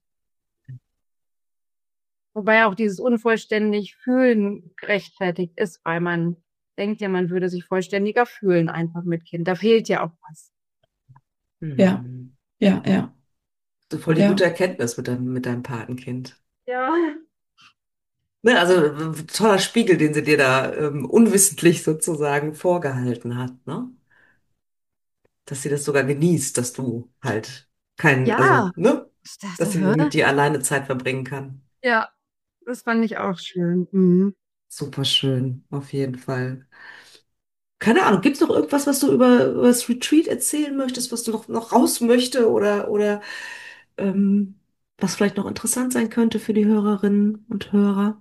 Wobei auch dieses unvollständig fühlen gerechtfertigt ist, weil man denkt ja, man würde sich vollständiger fühlen einfach mit Kind. Da fehlt ja auch was. ja, Mhm. ja, ja, So voll die gute ja. Erkenntnis mit deinem Patenkind. Ja. Ne, also toller Spiegel, den sie dir da unwissentlich sozusagen vorgehalten hat, ne? Dass sie das sogar genießt, dass du halt Ja, also, ne? ich dachte, Dass sie hä? mit dir alleine Zeit verbringen kann. Ja, das fand ich auch schön. Mhm. Super schön, auf jeden Fall. Keine Ahnung, gibt es noch irgendwas, was du über das Retreat erzählen möchtest, was du noch raus möchte oder ähm, was vielleicht noch interessant sein könnte für die Hörerinnen und Hörer?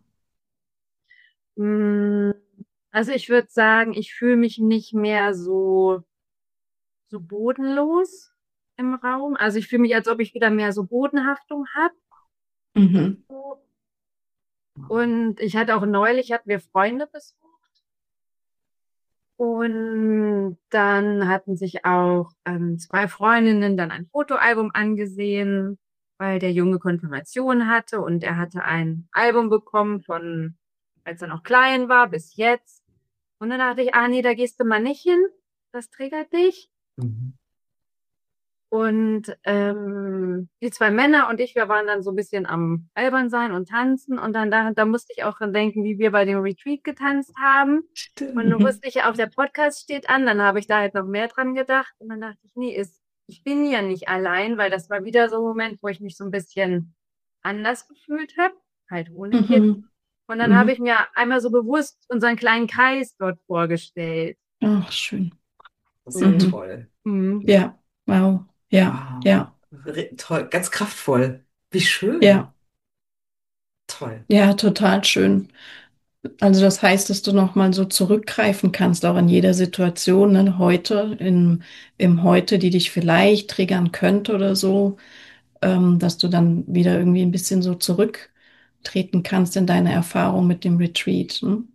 Mm, Also ich würde sagen, ich fühle mich nicht mehr so bodenlos im Raum. Also ich fühle mich, als ob ich wieder mehr so Bodenhaftung habe. Mhm. Und ich hatte auch neulich, hatten wir Freunde besucht. Und dann hatten sich auch zwei Freundinnen dann ein Fotoalbum angesehen, weil der Junge Konfirmation hatte und er hatte ein Album bekommen von, als er noch klein war, bis jetzt. Und dann dachte ich, ah nee, da gehst du mal nicht hin, das triggert dich. Mhm. Und die zwei Männer und ich, wir waren dann so ein bisschen am albern sein und tanzen. Und dann da musste ich auch dran denken, wie wir bei dem Retreat getanzt haben. Und dann Stimmt. wusste ich ja auch, der Podcast steht an. Dann habe ich da halt noch mehr dran gedacht. Und dann dachte ich, nee, ich bin ja nicht allein, weil das war wieder so ein Moment, wo ich mich so ein bisschen anders gefühlt habe, halt ohne Kind. Mhm. Und dann habe ich Mhm. mir einmal so bewusst unseren kleinen Kreis dort vorgestellt. Ach, schön. Das ist ja Mhm. Mhm. toll. Mhm. Ja, wow. Ja, Wow. ja, Toll, ganz kraftvoll. Wie schön. ja, Toll. ja, total schön. Also das heißt, dass du nochmal so zurückgreifen kannst, auch in jeder Situation, ne, heute, im Heute, die dich vielleicht triggern könnte oder so, dass du dann wieder irgendwie ein bisschen so zurücktreten kannst in deine Erfahrung mit dem Retreat, ne?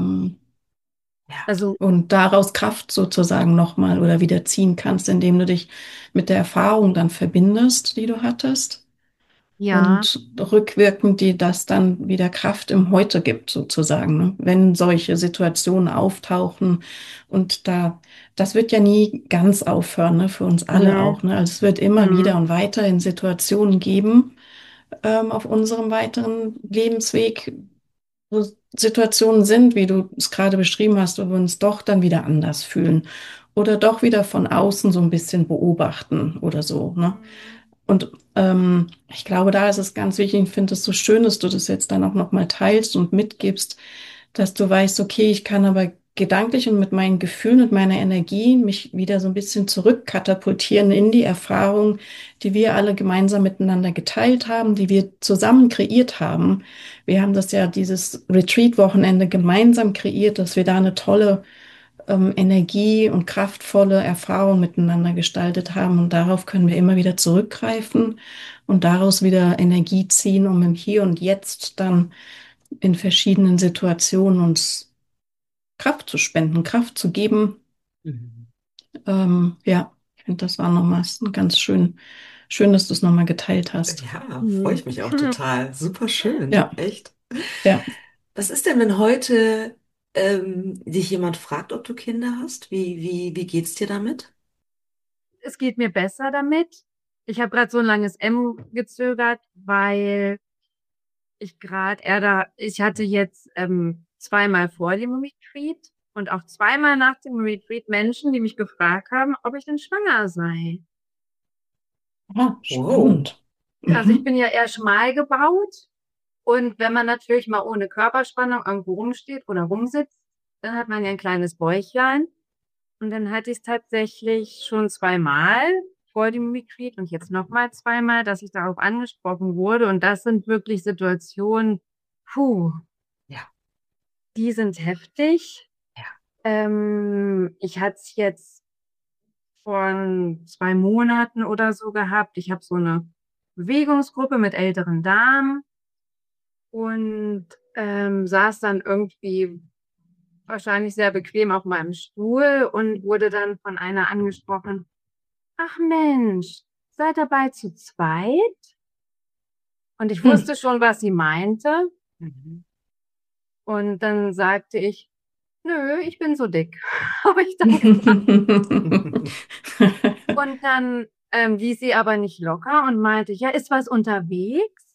Ja. Also, Und daraus Kraft sozusagen nochmal oder wieder ziehen kannst, indem du dich mit der Erfahrung dann verbindest, die du hattest. ja. Und rückwirkend dir das dann wieder Kraft im Heute gibt, sozusagen, ne? Wenn solche Situationen auftauchen. Und das wird ja nie ganz aufhören, ne? Für uns alle Mhm. auch, ne? Also es wird immer wieder Mhm. und weiter in Situationen geben, auf unserem weiteren Lebensweg, wo Situationen sind, wie du es gerade beschrieben hast, wo wir uns doch dann wieder anders fühlen oder doch wieder von außen so ein bisschen beobachten oder so, ne? Mhm. Und ich glaube, da ist es ganz wichtig, ich finde es so schön, dass du das jetzt dann auch nochmal teilst und mitgibst, dass du weißt, okay, ich kann aber gedanklich und mit meinen Gefühlen und meiner Energie mich wieder so ein bisschen zurückkatapultieren in die Erfahrung, die wir alle gemeinsam miteinander geteilt haben, die wir zusammen kreiert haben. Wir haben das ja dieses Retreat-Wochenende gemeinsam kreiert, dass wir da eine tolle Energie und kraftvolle Erfahrung miteinander gestaltet haben. Und darauf können wir immer wieder zurückgreifen und daraus wieder Energie ziehen, um im Hier und Jetzt dann in verschiedenen Situationen uns Kraft zu spenden, Kraft zu geben. Mhm. Ja, ich finde, das war nochmal ganz schön, dass du es nochmal geteilt hast. Ja, freue Mhm. ich mich auch total. Super schön. Ja, Echt. ja. Was ist denn, wenn heute dich jemand fragt, ob du Kinder hast? Wie geht's dir damit? Es geht mir besser damit. Ich habe gerade so ein langes M gezögert, weil ich hatte jetzt zweimal vor dem Retreat und auch zweimal nach dem Retreat Menschen, die mich gefragt haben, ob ich denn schwanger sei. Ah, Wow. spannend. Also ich Mhm. bin ja eher schmal gebaut und wenn man natürlich mal ohne Körperspannung irgendwo rumsteht oder rumsitzt, dann hat man ja ein kleines Bäuchlein. Und dann hatte ich es tatsächlich schon zweimal vor dem Retreat und jetzt nochmal zweimal, dass ich darauf angesprochen wurde. Und das sind wirklich Situationen, puh, Ja, die sind heftig. ja. Ich hatte es jetzt vor 2 Monaten oder so gehabt. Ich habe so eine Bewegungsgruppe mit älteren Damen und saß dann irgendwie wahrscheinlich sehr bequem auf meinem Stuhl und wurde dann von einer angesprochen. Ach Mensch, seid dabei zu zweit? Und ich Hm. wusste schon, was sie meinte. Mhm. Und dann sagte ich, nö, ich bin so dick. Habe ich dann gesagt. Und dann ließ sie aber nicht locker und meinte, ja, ist was unterwegs?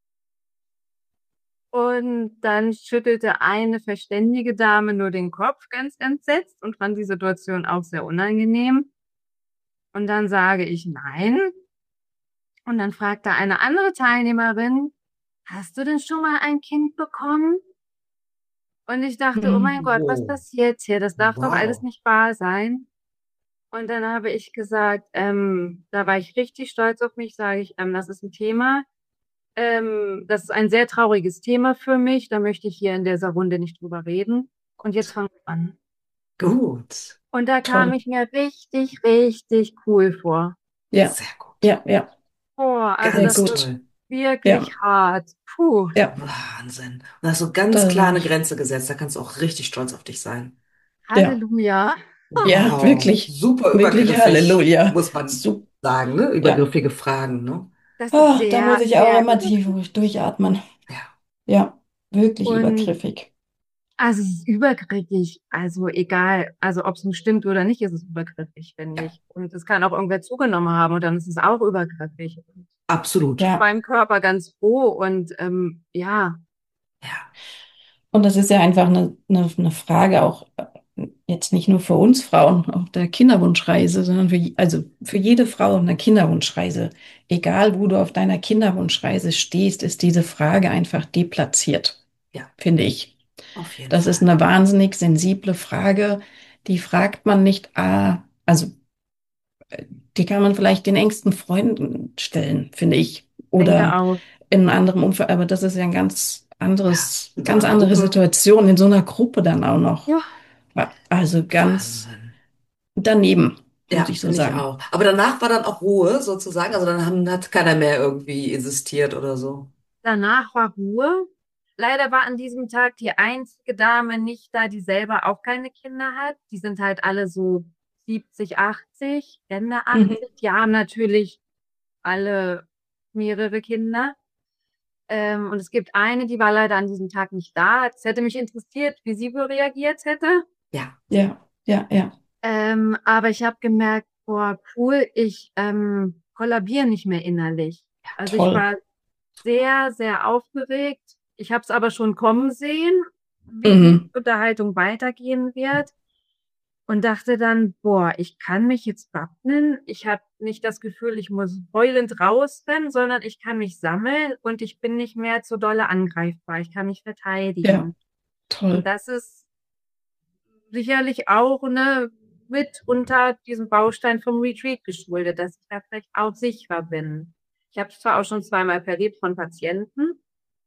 Und dann schüttelte eine verständige Dame nur den Kopf, ganz entsetzt und fand die Situation auch sehr unangenehm. Und dann sage ich nein. Und dann fragte eine andere Teilnehmerin, hast du denn schon mal ein Kind bekommen? Und ich dachte, oh mein Hm. Gott, was Oh, passiert hier? Das darf doch alles wow. nicht wahr sein. Und dann habe ich gesagt, da war ich richtig stolz auf mich, sage ich, das ist ein Thema. Das ist ein sehr trauriges Thema für mich. Da möchte ich hier in dieser Runde nicht drüber reden. Und jetzt fangen wir an. Gut. Und da kam Toll. ich mir richtig, richtig cool vor. Ja, Sehr gut. ja, ja, Oh, also sehr Ganz das ist gut. toll. wirklich Ja, hart. Puh, ja, Wahnsinn. Und da hast du ganz das klar glaube eine ich. Grenze gesetzt. Da kannst du auch richtig stolz auf dich sein. Ja, Halleluja. ja, Wow. wirklich, Super wirklich übergriffig, Halleluja. muss man So, sagen, ne? ja. Übergriffige Fragen, ne? Das ist Oh, da muss sehr, ich auch sehr immer tief übergriffig. durchatmen. Ja. Ja, wirklich Und übergriffig. also es ist übergriffig. Also egal, also ob es nun stimmt oder nicht, ist es übergriffig, finde Ja. ich. Und es kann auch irgendwer zugenommen haben und dann ist es auch übergriffig. Absolut. Ja. Beim Körper ganz froh und ja, Ja. Und das ist ja einfach eine Frage auch jetzt nicht nur für uns Frauen auf der Kinderwunschreise, sondern also für jede Frau auf einer Kinderwunschreise. Egal, wo du auf deiner Kinderwunschreise stehst, ist diese Frage einfach deplatziert, Ja. finde ich. Auf jeden Das ist Fall. eine wahnsinnig sensible Frage. Die fragt man nicht, also die kann man vielleicht den engsten Freunden stellen, finde ich. denke Oder auch. in einem anderen Umfeld, aber das ist ja ein Ja. In so ganz einer andere Gruppe. Situation, in so einer Gruppe dann auch noch. Ja, Also ganz Wahnsinn. daneben, muss Ja, ich so finde ich sagen. auch. Aber danach war dann auch Ruhe sozusagen. Also hat keiner mehr irgendwie insistiert oder so. danach war Ruhe. Leider war an diesem Tag die einzige Dame nicht da, die selber auch keine Kinder hat. Die sind halt alle so 70, 80, Ende Mhm. 80. Die haben natürlich alle mehrere Kinder. Und es gibt eine, die war leider an diesem Tag nicht da. Es hätte mich interessiert, wie sie wohl reagiert hätte. Ja, Ja, ja, ja. Aber ich habe gemerkt, boah, cool, ich kollabiere nicht mehr innerlich. Also ich Toll. war sehr, sehr aufgeregt. Ich habe es aber schon kommen sehen, wie die Mhm. Unterhaltung weitergehen wird. Und dachte dann, boah, ich kann mich jetzt wappnen. Ich habe nicht das Gefühl, ich muss heulend rausrennen, sondern ich kann mich sammeln und ich bin nicht mehr zu dolle angreifbar. Ich kann mich Ja, verteidigen. Und toll. das ist sicherlich auch mit unter diesem Baustein vom Retreat geschuldet, dass ich da vielleicht auch sicherer bin. Ich habe es zwar auch schon zweimal erlebt von Patienten,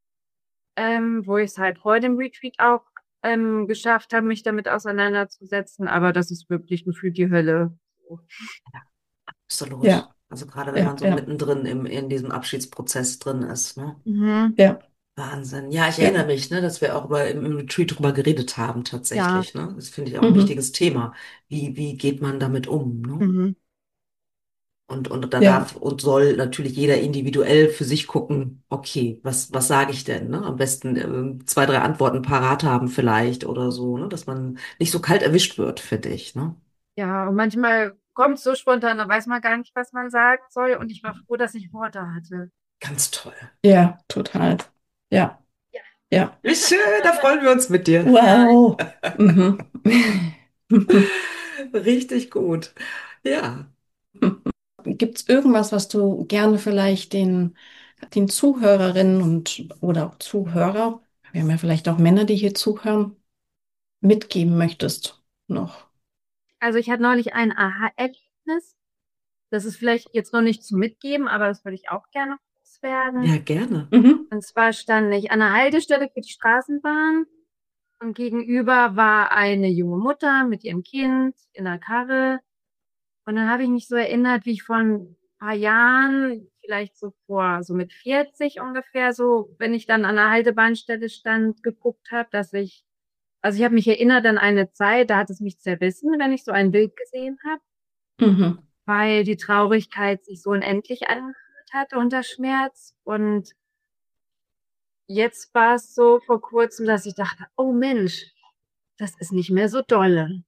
wo ich es halt vor dem Retreat auch geschafft habe, mich damit auseinanderzusetzen, aber das ist wirklich gefühlt die Hölle. So. absolut. Ja, Also gerade wenn ja, man so ja, mittendrin in diesem Abschiedsprozess drin ist, ne? Mhm. ja, Wahnsinn. Ja, ich ja. erinnere mich, ne, dass wir auch im Retreat drüber geredet haben, Ja. tatsächlich, ne? Das finde ich auch ein Mhm. wichtiges Thema. Wie geht man damit um, ne? Mhm. Und da Ja, darf und soll natürlich jeder individuell für sich gucken, okay, was sage ich denn, ne? Am besten zwei, drei Antworten parat haben vielleicht oder so, ne? Dass man nicht so kalt erwischt wird, finde ich, ne? Ja, und manchmal kommt es so spontan, da weiß man gar nicht, was man sagen soll. Und ich war froh, dass ich Worte hatte. Ganz toll. ja, total. Ja, Ja. ja. Wie schön, da freuen wir uns mit dir. Ja, Wow. Mhm. Richtig gut. Ja. gibt es irgendwas, was du gerne vielleicht den Zuhörerinnen oder auch Zuhörer, wir haben ja vielleicht auch Männer, die hier zuhören, mitgeben möchtest noch? Also ich hatte neulich ein Aha-Erlebnis. Das ist vielleicht jetzt noch nicht zum Mitgeben, aber das würde ich auch gerne loswerden. Ja, gerne. Mhm. Und zwar stand ich an der Haltestelle für die Straßenbahn und gegenüber war eine junge Mutter mit ihrem Kind in der Karre. Und dann habe ich mich so erinnert, wie ich vor ein paar Jahren, vielleicht so so mit 40 ungefähr, so, wenn ich dann an der Haltebahnstelle stand, geguckt habe, also ich habe mich erinnert an eine Zeit, da hat es mich zerrissen, wenn ich so ein Bild gesehen habe, Mhm. weil die Traurigkeit sich so unendlich angefühlt hatte unter Schmerz. Und jetzt war es so vor kurzem, dass ich dachte, oh Mensch, das ist nicht mehr so dolle.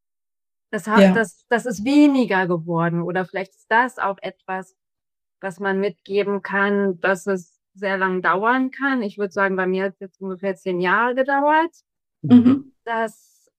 Ja, Das ist weniger geworden. Oder vielleicht ist das auch etwas, was man mitgeben kann, dass es sehr lang dauern kann. Ich würde sagen, bei mir hat es jetzt ungefähr 10 Jahre gedauert, Mhm. mhm. dass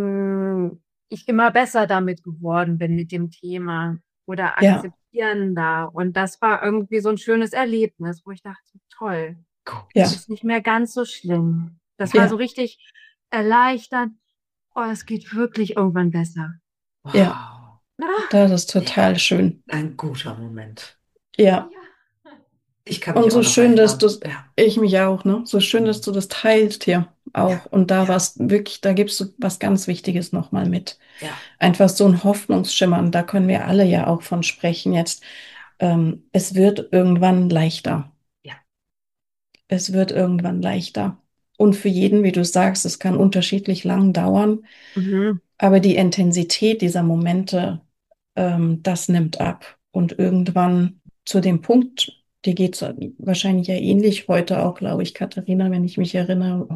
ich immer besser damit geworden bin mit dem Thema oder Ja, akzeptierender. Und das war irgendwie so ein schönes Erlebnis, wo ich dachte, toll, ja, Gut. ist nicht mehr ganz so schlimm. Das war so ja, richtig erleichternd. Oh, es geht wirklich irgendwann besser. ja, Wow. Ah, das ist Ja, total schön. ein guter Moment. Ja, Ich kann und mich auch so noch schön, dass du, erinnern. Ja. ich mich auch, ne? So schön, dass Mhm. du das teilst hier Ja, auch. Und da ja, was wirklich, da gibst du was ganz Wichtiges nochmal mit. ja, Einfach so ein Hoffnungsschimmer. Und da können wir alle ja auch von sprechen jetzt. Es wird irgendwann leichter. ja, Es wird irgendwann leichter. Und für jeden, wie du sagst, es kann unterschiedlich lang dauern. mhm. Aber die Intensität dieser Momente, das nimmt ab. Und irgendwann zu dem Punkt, dir geht es wahrscheinlich ja ähnlich heute auch, glaube ich, Katharina, wenn ich mich erinnere,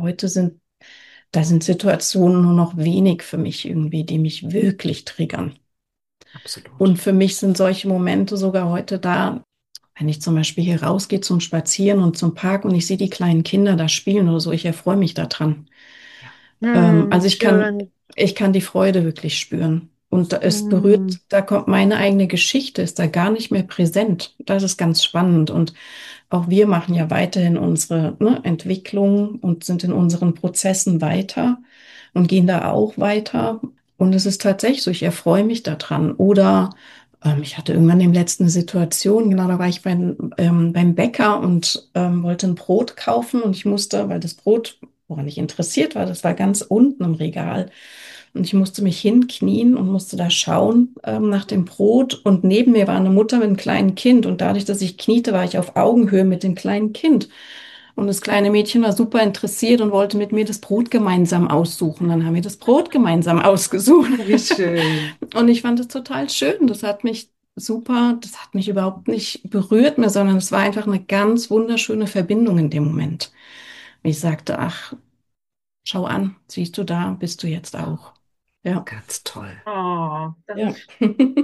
da sind Situationen nur noch wenig für mich irgendwie, die mich wirklich triggern. absolut. Und für mich sind solche Momente sogar heute da, wenn ich zum Beispiel hier rausgehe zum Spazieren und zum Park und ich sehe die kleinen Kinder da spielen oder so, ich erfreue mich daran. Ja, Also Schön. ich kann die Freude wirklich spüren. Und es Hm. berührt, da kommt meine eigene Geschichte, ist da gar nicht mehr präsent. Das ist ganz spannend. Und auch wir machen ja weiterhin unsere, ne, Entwicklung und sind in unseren Prozessen weiter und gehen da auch weiter. Und es ist tatsächlich so, ich erfreue mich daran. Oder ich hatte irgendwann im letzten Situation, genau, da war ich beim Bäcker und wollte ein Brot kaufen und ich musste, weil das Brot, woran ich interessiert war, das war ganz unten im Regal. Und ich musste mich hinknien und musste da schauen nach dem Brot. Und neben mir war eine Mutter mit einem kleinen Kind. Und dadurch, dass ich kniete, war ich auf Augenhöhe mit dem kleinen Kind. Und das kleine Mädchen war super interessiert und wollte mit mir das Brot gemeinsam aussuchen. Dann haben wir das Brot gemeinsam ausgesucht. wie schön. Und ich fand es total schön. Das hat mich super, das hat mich überhaupt nicht berührt mehr, sondern es war einfach eine ganz wunderschöne Verbindung in dem Moment. Ich sagte, ach, schau an, siehst du da, bist du jetzt auch. Ja. Ganz toll. Oh, das Ja. ist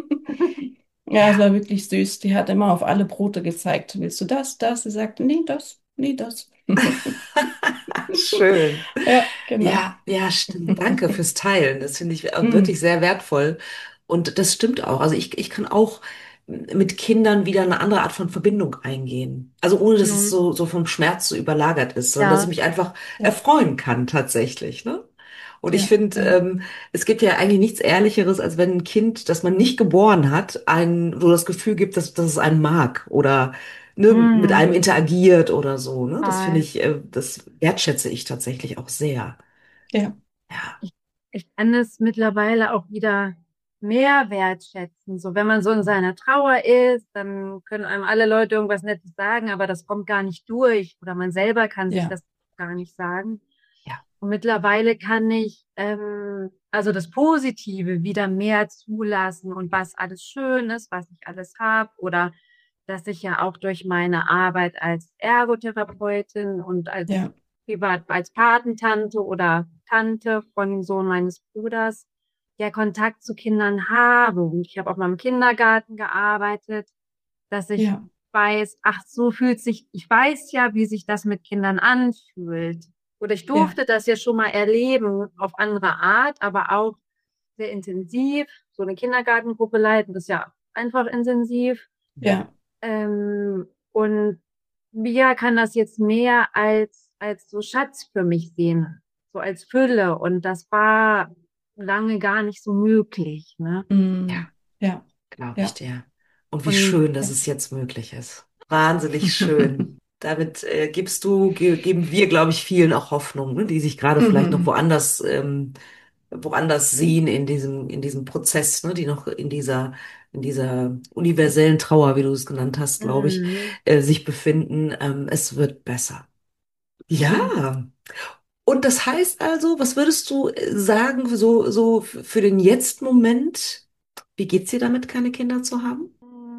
Ja, es Ja, war wirklich süß. Die hat immer auf alle Brote gezeigt. Willst du das, das? Sie sagte, nee, das, nee, das. schön. Ja, genau. Ja, ja, stimmt. Danke fürs Teilen. Das finde ich wirklich Hm. sehr wertvoll. Und das stimmt auch. Also ich kann auch mit Kindern wieder eine andere Art von Verbindung eingehen. Also ohne, dass es nun, so vom Schmerz so überlagert ist, sondern dass ich ja. mich einfach Ja, erfreuen kann tatsächlich, ne? Und ich ja, finde, ja, es gibt ja eigentlich nichts Ehrlicheres, als wenn ein Kind, das man nicht geboren hat, ein so das Gefühl gibt, dass es einen mag oder ne, mit Hm, einem interagiert oder so, ne? Das finde toll. ich, das wertschätze ich tatsächlich auch sehr. ja, Ja, Ich, ich kann es mittlerweile auch wieder mehr wertschätzen. So, wenn man so in seiner Trauer ist, dann können einem alle Leute irgendwas Nettes sagen, aber das kommt gar nicht durch oder man selber kann sich ja, das gar nicht sagen. ja, Und mittlerweile kann ich also das Positive wieder mehr zulassen und was alles schön ist, was ich alles habe oder dass ich ja auch durch meine Arbeit als Ergotherapeutin und als ja, privat als Patentante oder Tante von dem Sohn meines Bruders ja Kontakt zu Kindern habe. Und ich habe auch mal im Kindergarten gearbeitet, dass ich ja, weiß, ach, so fühlt sich, ich weiß ja, wie sich das mit Kindern anfühlt. Oder ich ja, durfte das ja schon mal erleben auf andere Art, aber auch sehr intensiv, so eine Kindergartengruppe leiten, das ist ja einfach intensiv. Ja. Und Mia kann das jetzt mehr als so Schatz für mich sehen, so als Fülle. Und das war lange gar nicht so möglich, ne? Ja, Ja. glaube ich Ja. dir. Und wie Und schön, dass es jetzt möglich ist. Wahnsinnig schön. Damit geben wir, glaube ich, vielen auch Hoffnung, ne, die sich gerade vielleicht noch woanders sehen in diesem Prozess, ne, die noch in dieser universellen Trauer, wie du es genannt hast, glaube ich, Mhm. sich befinden. Es wird besser. Schön. Ja. Und das heißt also, was würdest du sagen, so für den Jetzt-Moment? Wie geht's dir damit, keine Kinder zu haben?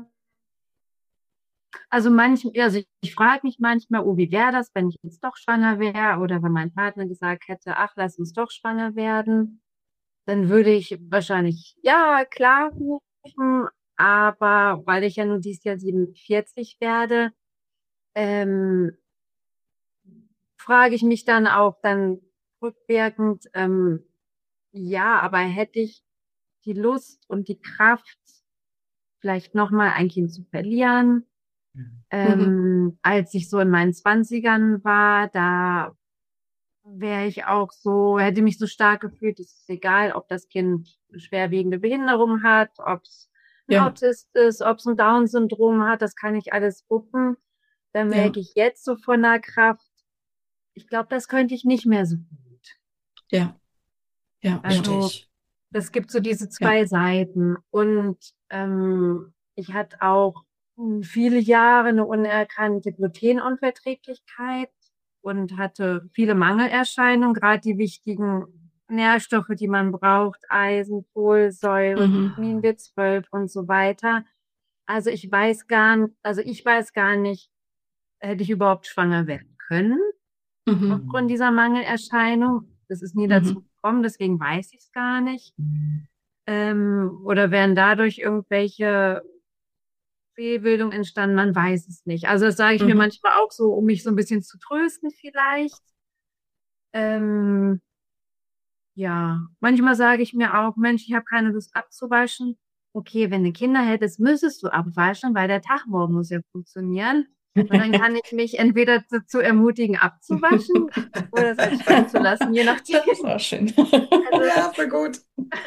Also ich frage mich manchmal, oh, wie wäre das, wenn ich jetzt doch schwanger wäre oder wenn mein Partner gesagt hätte, ach, lass uns doch schwanger werden, dann würde ich wahrscheinlich ja klar rufen, aber weil ich ja nun dieses Jahr 47 werde, ähm, frage ich mich dann auch dann rückwirkend, ja, aber hätte ich die Lust und die Kraft, vielleicht nochmal ein Kind zu verlieren? Mhm. Als ich so in meinen Zwanzigern war, da wäre ich auch so, hätte mich so stark gefühlt, es ist egal, ob das Kind eine schwerwiegende Behinderung hat, ob es ein Ja. Autist ist, ob es ein Down-Syndrom hat, das kann ich alles wuppen. Da Ja. merke ich jetzt so von der Kraft, ich glaube, das könnte ich nicht mehr so gut. Ja. Ja. Ja. Also es gibt so diese Ja. zwei Seiten und ich hatte auch viele Jahre eine unerkannte Glutenunverträglichkeit und hatte viele Mangelerscheinungen, gerade die wichtigen Nährstoffe, die man braucht, Eisen, Folsäure, Mhm. Vitamin B12 und so weiter. Also ich weiß gar nicht, hätte ich überhaupt schwanger werden können Mhm. aufgrund dieser Mangelerscheinung. Das ist nie dazu Mhm. gekommen, deswegen weiß ich es gar nicht. Oder wären dadurch irgendwelche Fehlbildungen entstanden? Man weiß es nicht. Also das sage ich mir Mhm. manchmal auch so, um mich so ein bisschen zu trösten vielleicht. Ähm, ja, manchmal sage ich mir auch, Mensch, ich habe keine Lust abzuwaschen. Okay, wenn du Kinder hättest, müsstest du abwaschen, weil der Tag morgen muss ja funktionieren. Und dann kann ich mich entweder dazu ermutigen, abzuwaschen oder es halt stehen zu lassen, je nachdem. Das ist auch schön. Also, Ja, voll gut.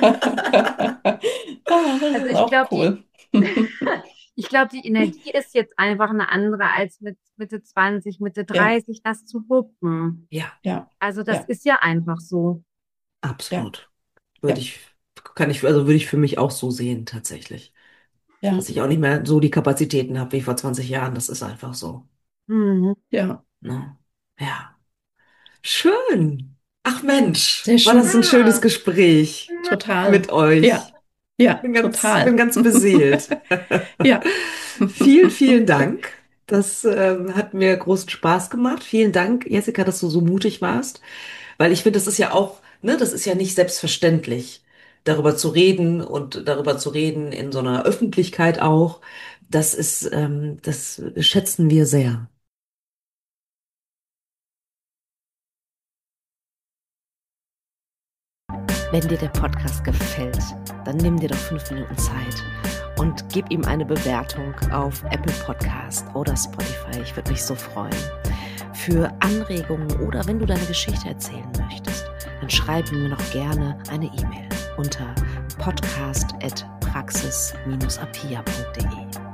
Ah, das also ist ich auch glaube, cool. ich glaube, die Energie ist jetzt einfach eine andere als mit Mitte 20, Mitte Ja. 30, das zu wuppen. Ja, Ja. Also das Ja. ist ja einfach so. Ja. absolut. Würde Ja. ich, würde ich für mich auch so sehen, tatsächlich. Ja. Dass ich auch nicht mehr so die Kapazitäten habe wie vor 20 Jahren. Das ist einfach so. Mhm. Ja. Ne? Ja. Schön. Ach Mensch, Sehr war das schön. ein schönes Ja. Gespräch Total. mit euch. Ja. Ja, Bin total. ganz beseelt. Ja. Vielen, vielen Dank. Das hat mir großen Spaß gemacht. Vielen Dank, Jessica, dass du so mutig warst. Weil ich finde, das ist ja auch, ne, das ist ja nicht selbstverständlich, darüber zu reden in so einer Öffentlichkeit auch. Das schätzen wir sehr. Wenn dir der Podcast gefällt, dann nimm dir doch 5 Minuten Zeit und gib ihm eine Bewertung auf Apple Podcast oder Spotify. Ich würde mich so freuen. Für Anregungen oder wenn du deine Geschichte erzählen möchtest, dann schreib mir noch gerne eine E-Mail unter podcast@praxis-apia.de.